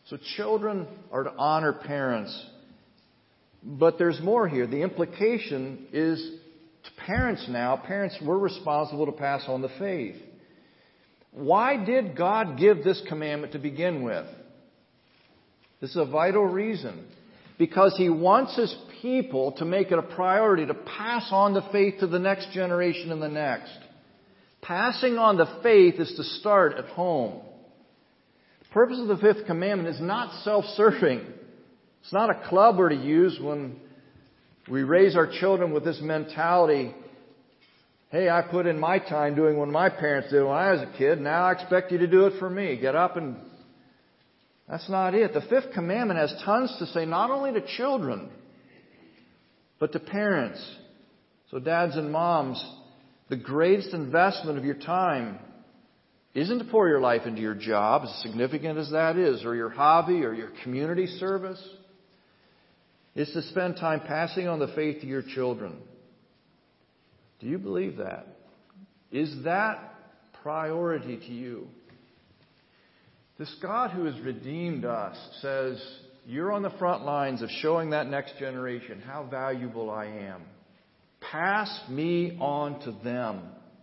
So children are to honor parents. But there's more here. The implication is to parents now. Parents, we're responsible to pass on the faith. Why did God give this commandment to begin with? This is a vital reason. Because He wants His people to make it a priority to pass on the faith to the next generation and the next. Passing on the faith is to start at home. The purpose of the fifth commandment is not self-serving. It's not a club we're to use when we raise our children with this mentality. Hey, I put in my time doing what my parents did when I was a kid. Now I expect you to do it for me. Get up and... That's not it. The fifth commandment has tons to say, not only to children, but to parents. So dads and moms, the greatest investment of your time isn't to pour your life into your job, as significant as that is, or your hobby, or your community service. It's to spend time passing on the faith to your children. Do you believe that? Is that priority to you? This God who has redeemed us says, you're on the front lines of showing that next generation how valuable I am. Pass me on to them.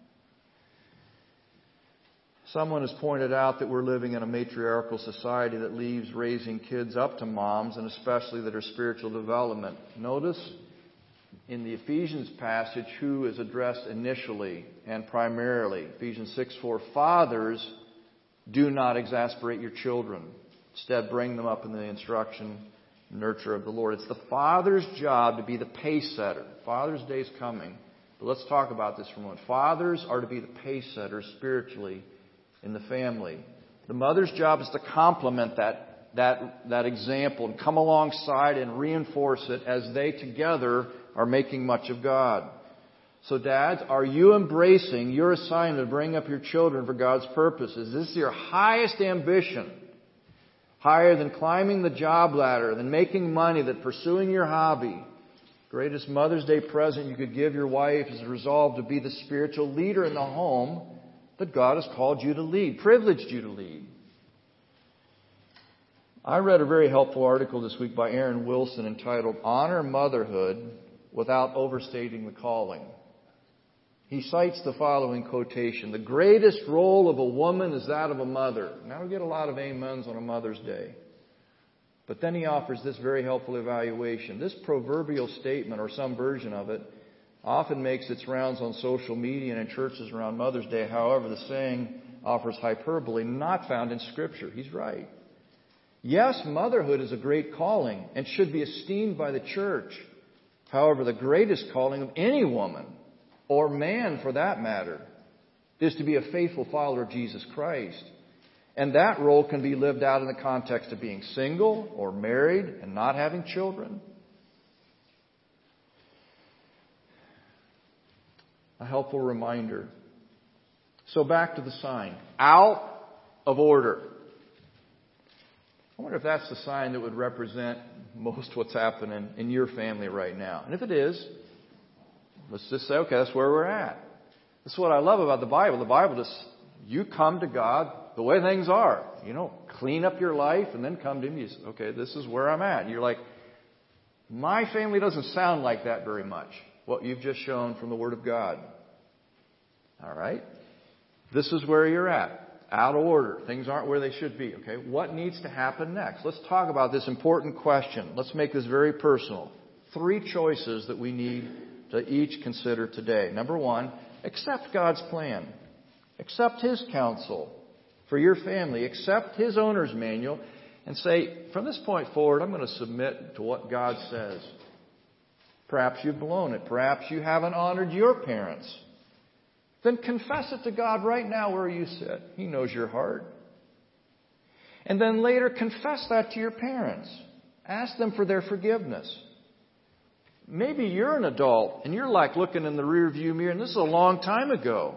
Someone has pointed out that we're living in a matriarchal society that leaves raising kids up to moms, and especially that are spiritual development. Notice in the Ephesians passage who is addressed initially and primarily. Ephesians six four, fathers, do not exasperate your children. Instead, bring them up in the instruction and nurture of the Lord. It's the father's job to be the pace setter. Father's Day is coming. But let's talk about this for a moment. Fathers are to be the pace setters spiritually in the family. The mother's job is to complement that, that, that example and come alongside and reinforce it as they together are making much of God. So dads, are you embracing your assignment to bring up your children for God's purposes? Is this your highest ambition? Higher than climbing the job ladder, than making money, than pursuing your hobby? Greatest Mother's Day present you could give your wife is a resolve to be the spiritual leader in the home that God has called you to lead, privileged you to lead. I read a very helpful article this week by Aaron Wilson entitled, Honor Motherhood Without Overstating the Calling. He cites the following quotation, the greatest role of a woman is that of a mother. Now we get a lot of amens on a Mother's Day. But then he offers this very helpful evaluation. This proverbial statement, or some version of it, often makes its rounds on social media and in churches around Mother's Day. However, the saying offers hyperbole not found in Scripture. He's right. Yes, motherhood is a great calling and should be esteemed by the church. However, the greatest calling of any woman, or man for that matter, is to be a faithful follower of Jesus Christ. And that role can be lived out in the context of being single or married and not having children. A helpful reminder. So back to the sign. Out of order. I wonder if that's the sign that would represent most what's happening in your family right now. And if it is, let's just say, okay, that's where we're at. This is what I love about the Bible. The Bible just, you come to God the way things are. You know, clean up your life and then come to Him. You say, okay, this is where I'm at. And you're like, my family doesn't sound like that very much. What you've just shown from the Word of God. All right? This is where you're at. Out of order. Things aren't where they should be. Okay? What needs to happen next? Let's talk about this important question. Let's make this very personal. Three choices that we need to each consider today. Number one, accept God's plan. Accept His counsel for your family. Accept His owner's manual and say, from this point forward, I'm going to submit to what God says. Perhaps you've blown it. Perhaps you haven't honored your parents. Then confess it to God right now where you sit. He knows your heart. And then later confess that to your parents. Ask them for their forgiveness. Maybe you're an adult and you're like looking in the rearview mirror and this is a long time ago.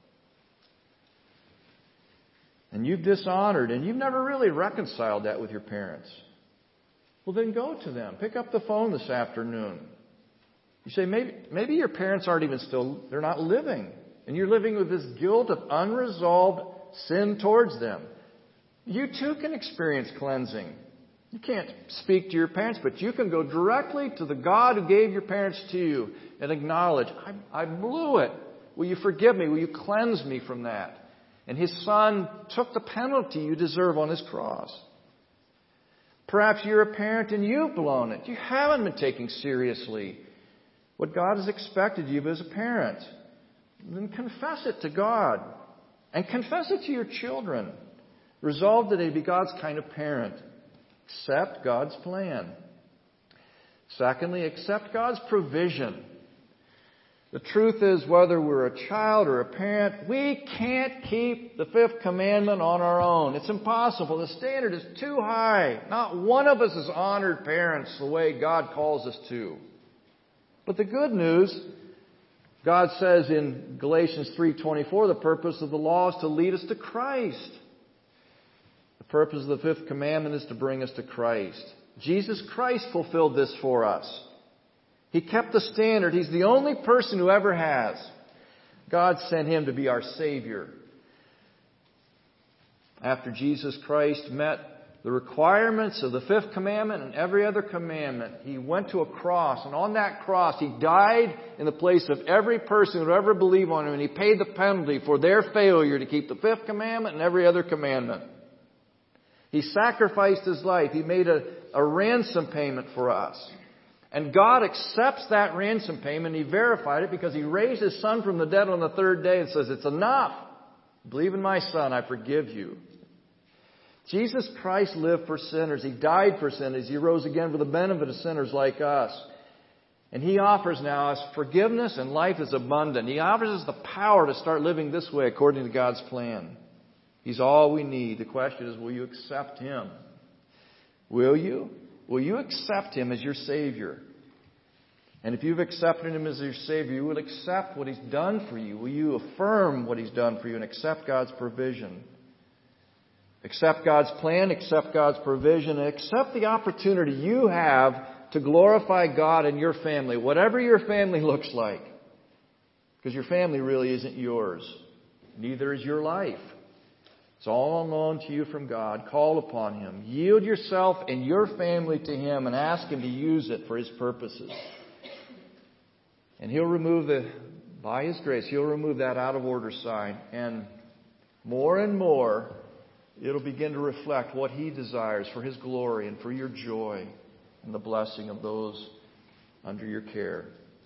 And you've dishonored and you've never really reconciled that with your parents. Well, then go to them. Pick up the phone this afternoon. You say, maybe, maybe your parents aren't even still, they're not living. And you're living with this guilt of unresolved sin towards them. You too can experience cleansing. You can't speak to your parents, but you can go directly to the God who gave your parents to you and acknowledge, I, I blew it. Will you forgive me? Will you cleanse me from that? And His Son took the penalty you deserve on His cross. Perhaps you're a parent and you've blown it. You haven't been taking seriously what God has expected of you as a parent. Then confess it to God. And confess it to your children. Resolve today to be God's kind of parent. Accept God's plan. Secondly, accept God's provision. The truth is, whether we're a child or a parent, we can't keep the fifth commandment on our own. It's impossible. The standard is too high. Not one of us has honored parents the way God calls us to. But the good news, God says in Galatians three twenty-four, the purpose of the law is to lead us to Christ. The purpose of the fifth commandment is to bring us to Christ. Jesus Christ fulfilled this for us. He kept the standard. He's the only person who ever has. God sent Him to be our Savior. After Jesus Christ met the requirements of the fifth commandment and every other commandment, He went to a cross. And on that cross, He died in the place of every person who would ever believe on Him. And He paid the penalty for their failure to keep the fifth commandment and every other commandment. He sacrificed His life. He made a, a ransom payment for us. And God accepts that ransom payment. He verified it because He raised His Son from the dead on the third day and says, it's enough. Believe in my Son, I forgive you. Jesus Christ lived for sinners. He died for sinners. He rose again for the benefit of sinners like us. And He offers now us forgiveness and life is abundant. He offers us the power to start living this way according to God's plan. He's all we need. The question is, will you accept Him? Will you? Will you accept Him as your Savior? And if you've accepted Him as your Savior, you will accept what He's done for you. Will you affirm what He's done for you and accept God's provision? Accept God's plan, accept God's provision, and accept the opportunity you have to glorify God in your family, whatever your family looks like. Because your family really isn't yours. Neither is your life. It's all on loan to you from God. Call upon Him. Yield yourself and your family to Him and ask Him to use it for His purposes. And He'll remove the, by His grace, He'll remove that out of order sign. And more and more, it'll begin to reflect what He desires for His glory and for your joy and the blessing of those under your care.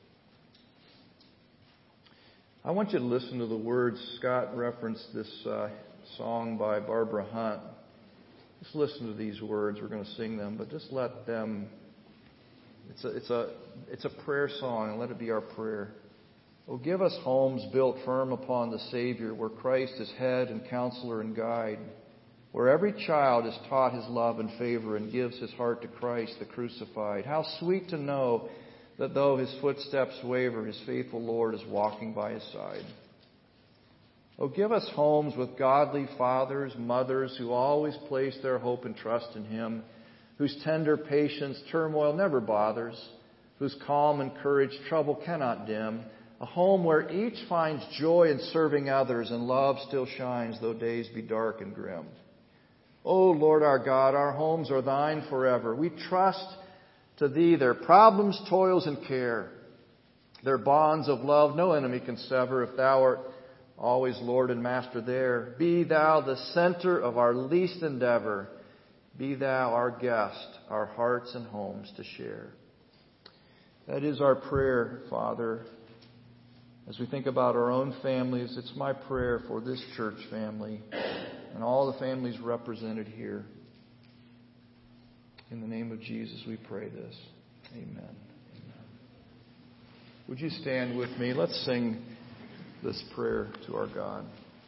I want you to listen to the words. Scott referenced this uh, song by Barbara Hunt. Just listen to these words. We're going to sing them, but just let them. It's a it's a it's a prayer song, and let it be our prayer. Oh, give us homes built firm upon the Savior, where Christ is head and counselor and guide, where every child is taught His love and favor and gives his heart to Christ, the crucified. How sweet to know that though his footsteps waver, His faithful Lord is walking by his side. Oh, give us homes with godly fathers, mothers who always place their hope and trust in Him, whose tender patience turmoil never bothers, whose calm and courage trouble cannot dim. A home where each finds joy in serving others and love still shines though days be dark and grim. Oh, Lord our God, our homes are Thine forever. We trust to Thee their problems, toils, and care. Their bonds of love no enemy can sever if Thou art always Lord and Master there. Be Thou the center of our least endeavor. Be Thou our guest, our hearts and homes to share. That is our prayer, Father. As we think about our own families, it's my prayer for this church family and all the families represented here. In the name of Jesus, we pray this. Amen. Amen. Would you stand with me? Let's sing this prayer to our God.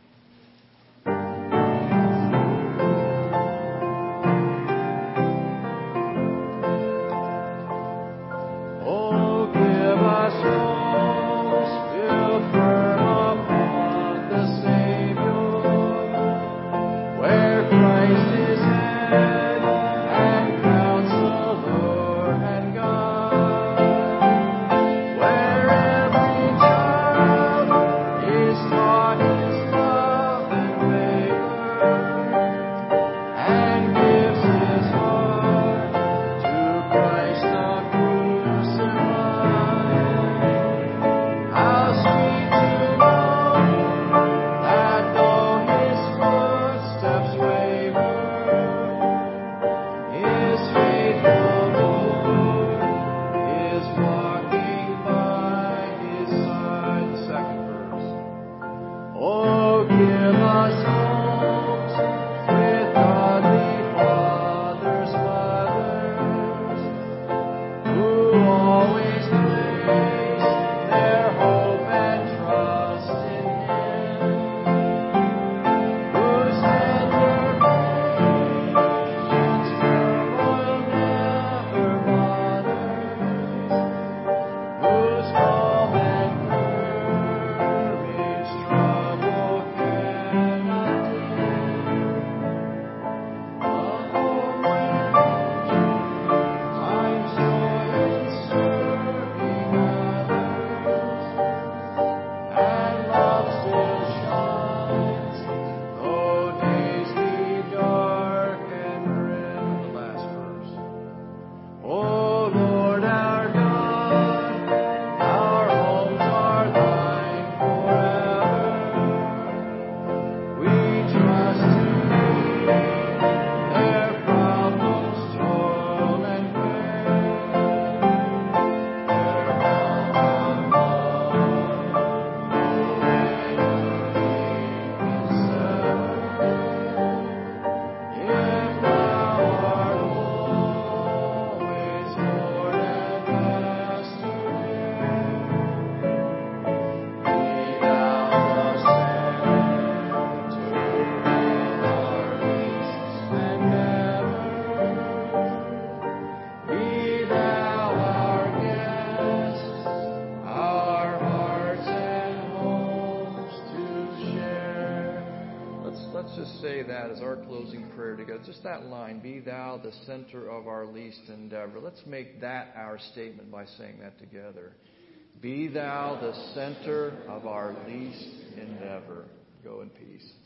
Oh, give us homes built firm upon the Savior, where Christ is head and counselor and God, where every child is taught His As our closing prayer together, just that line, be thou the center of our least endeavor. Let's make that our statement by saying that together. Be thou the center of our least endeavor. Go in peace.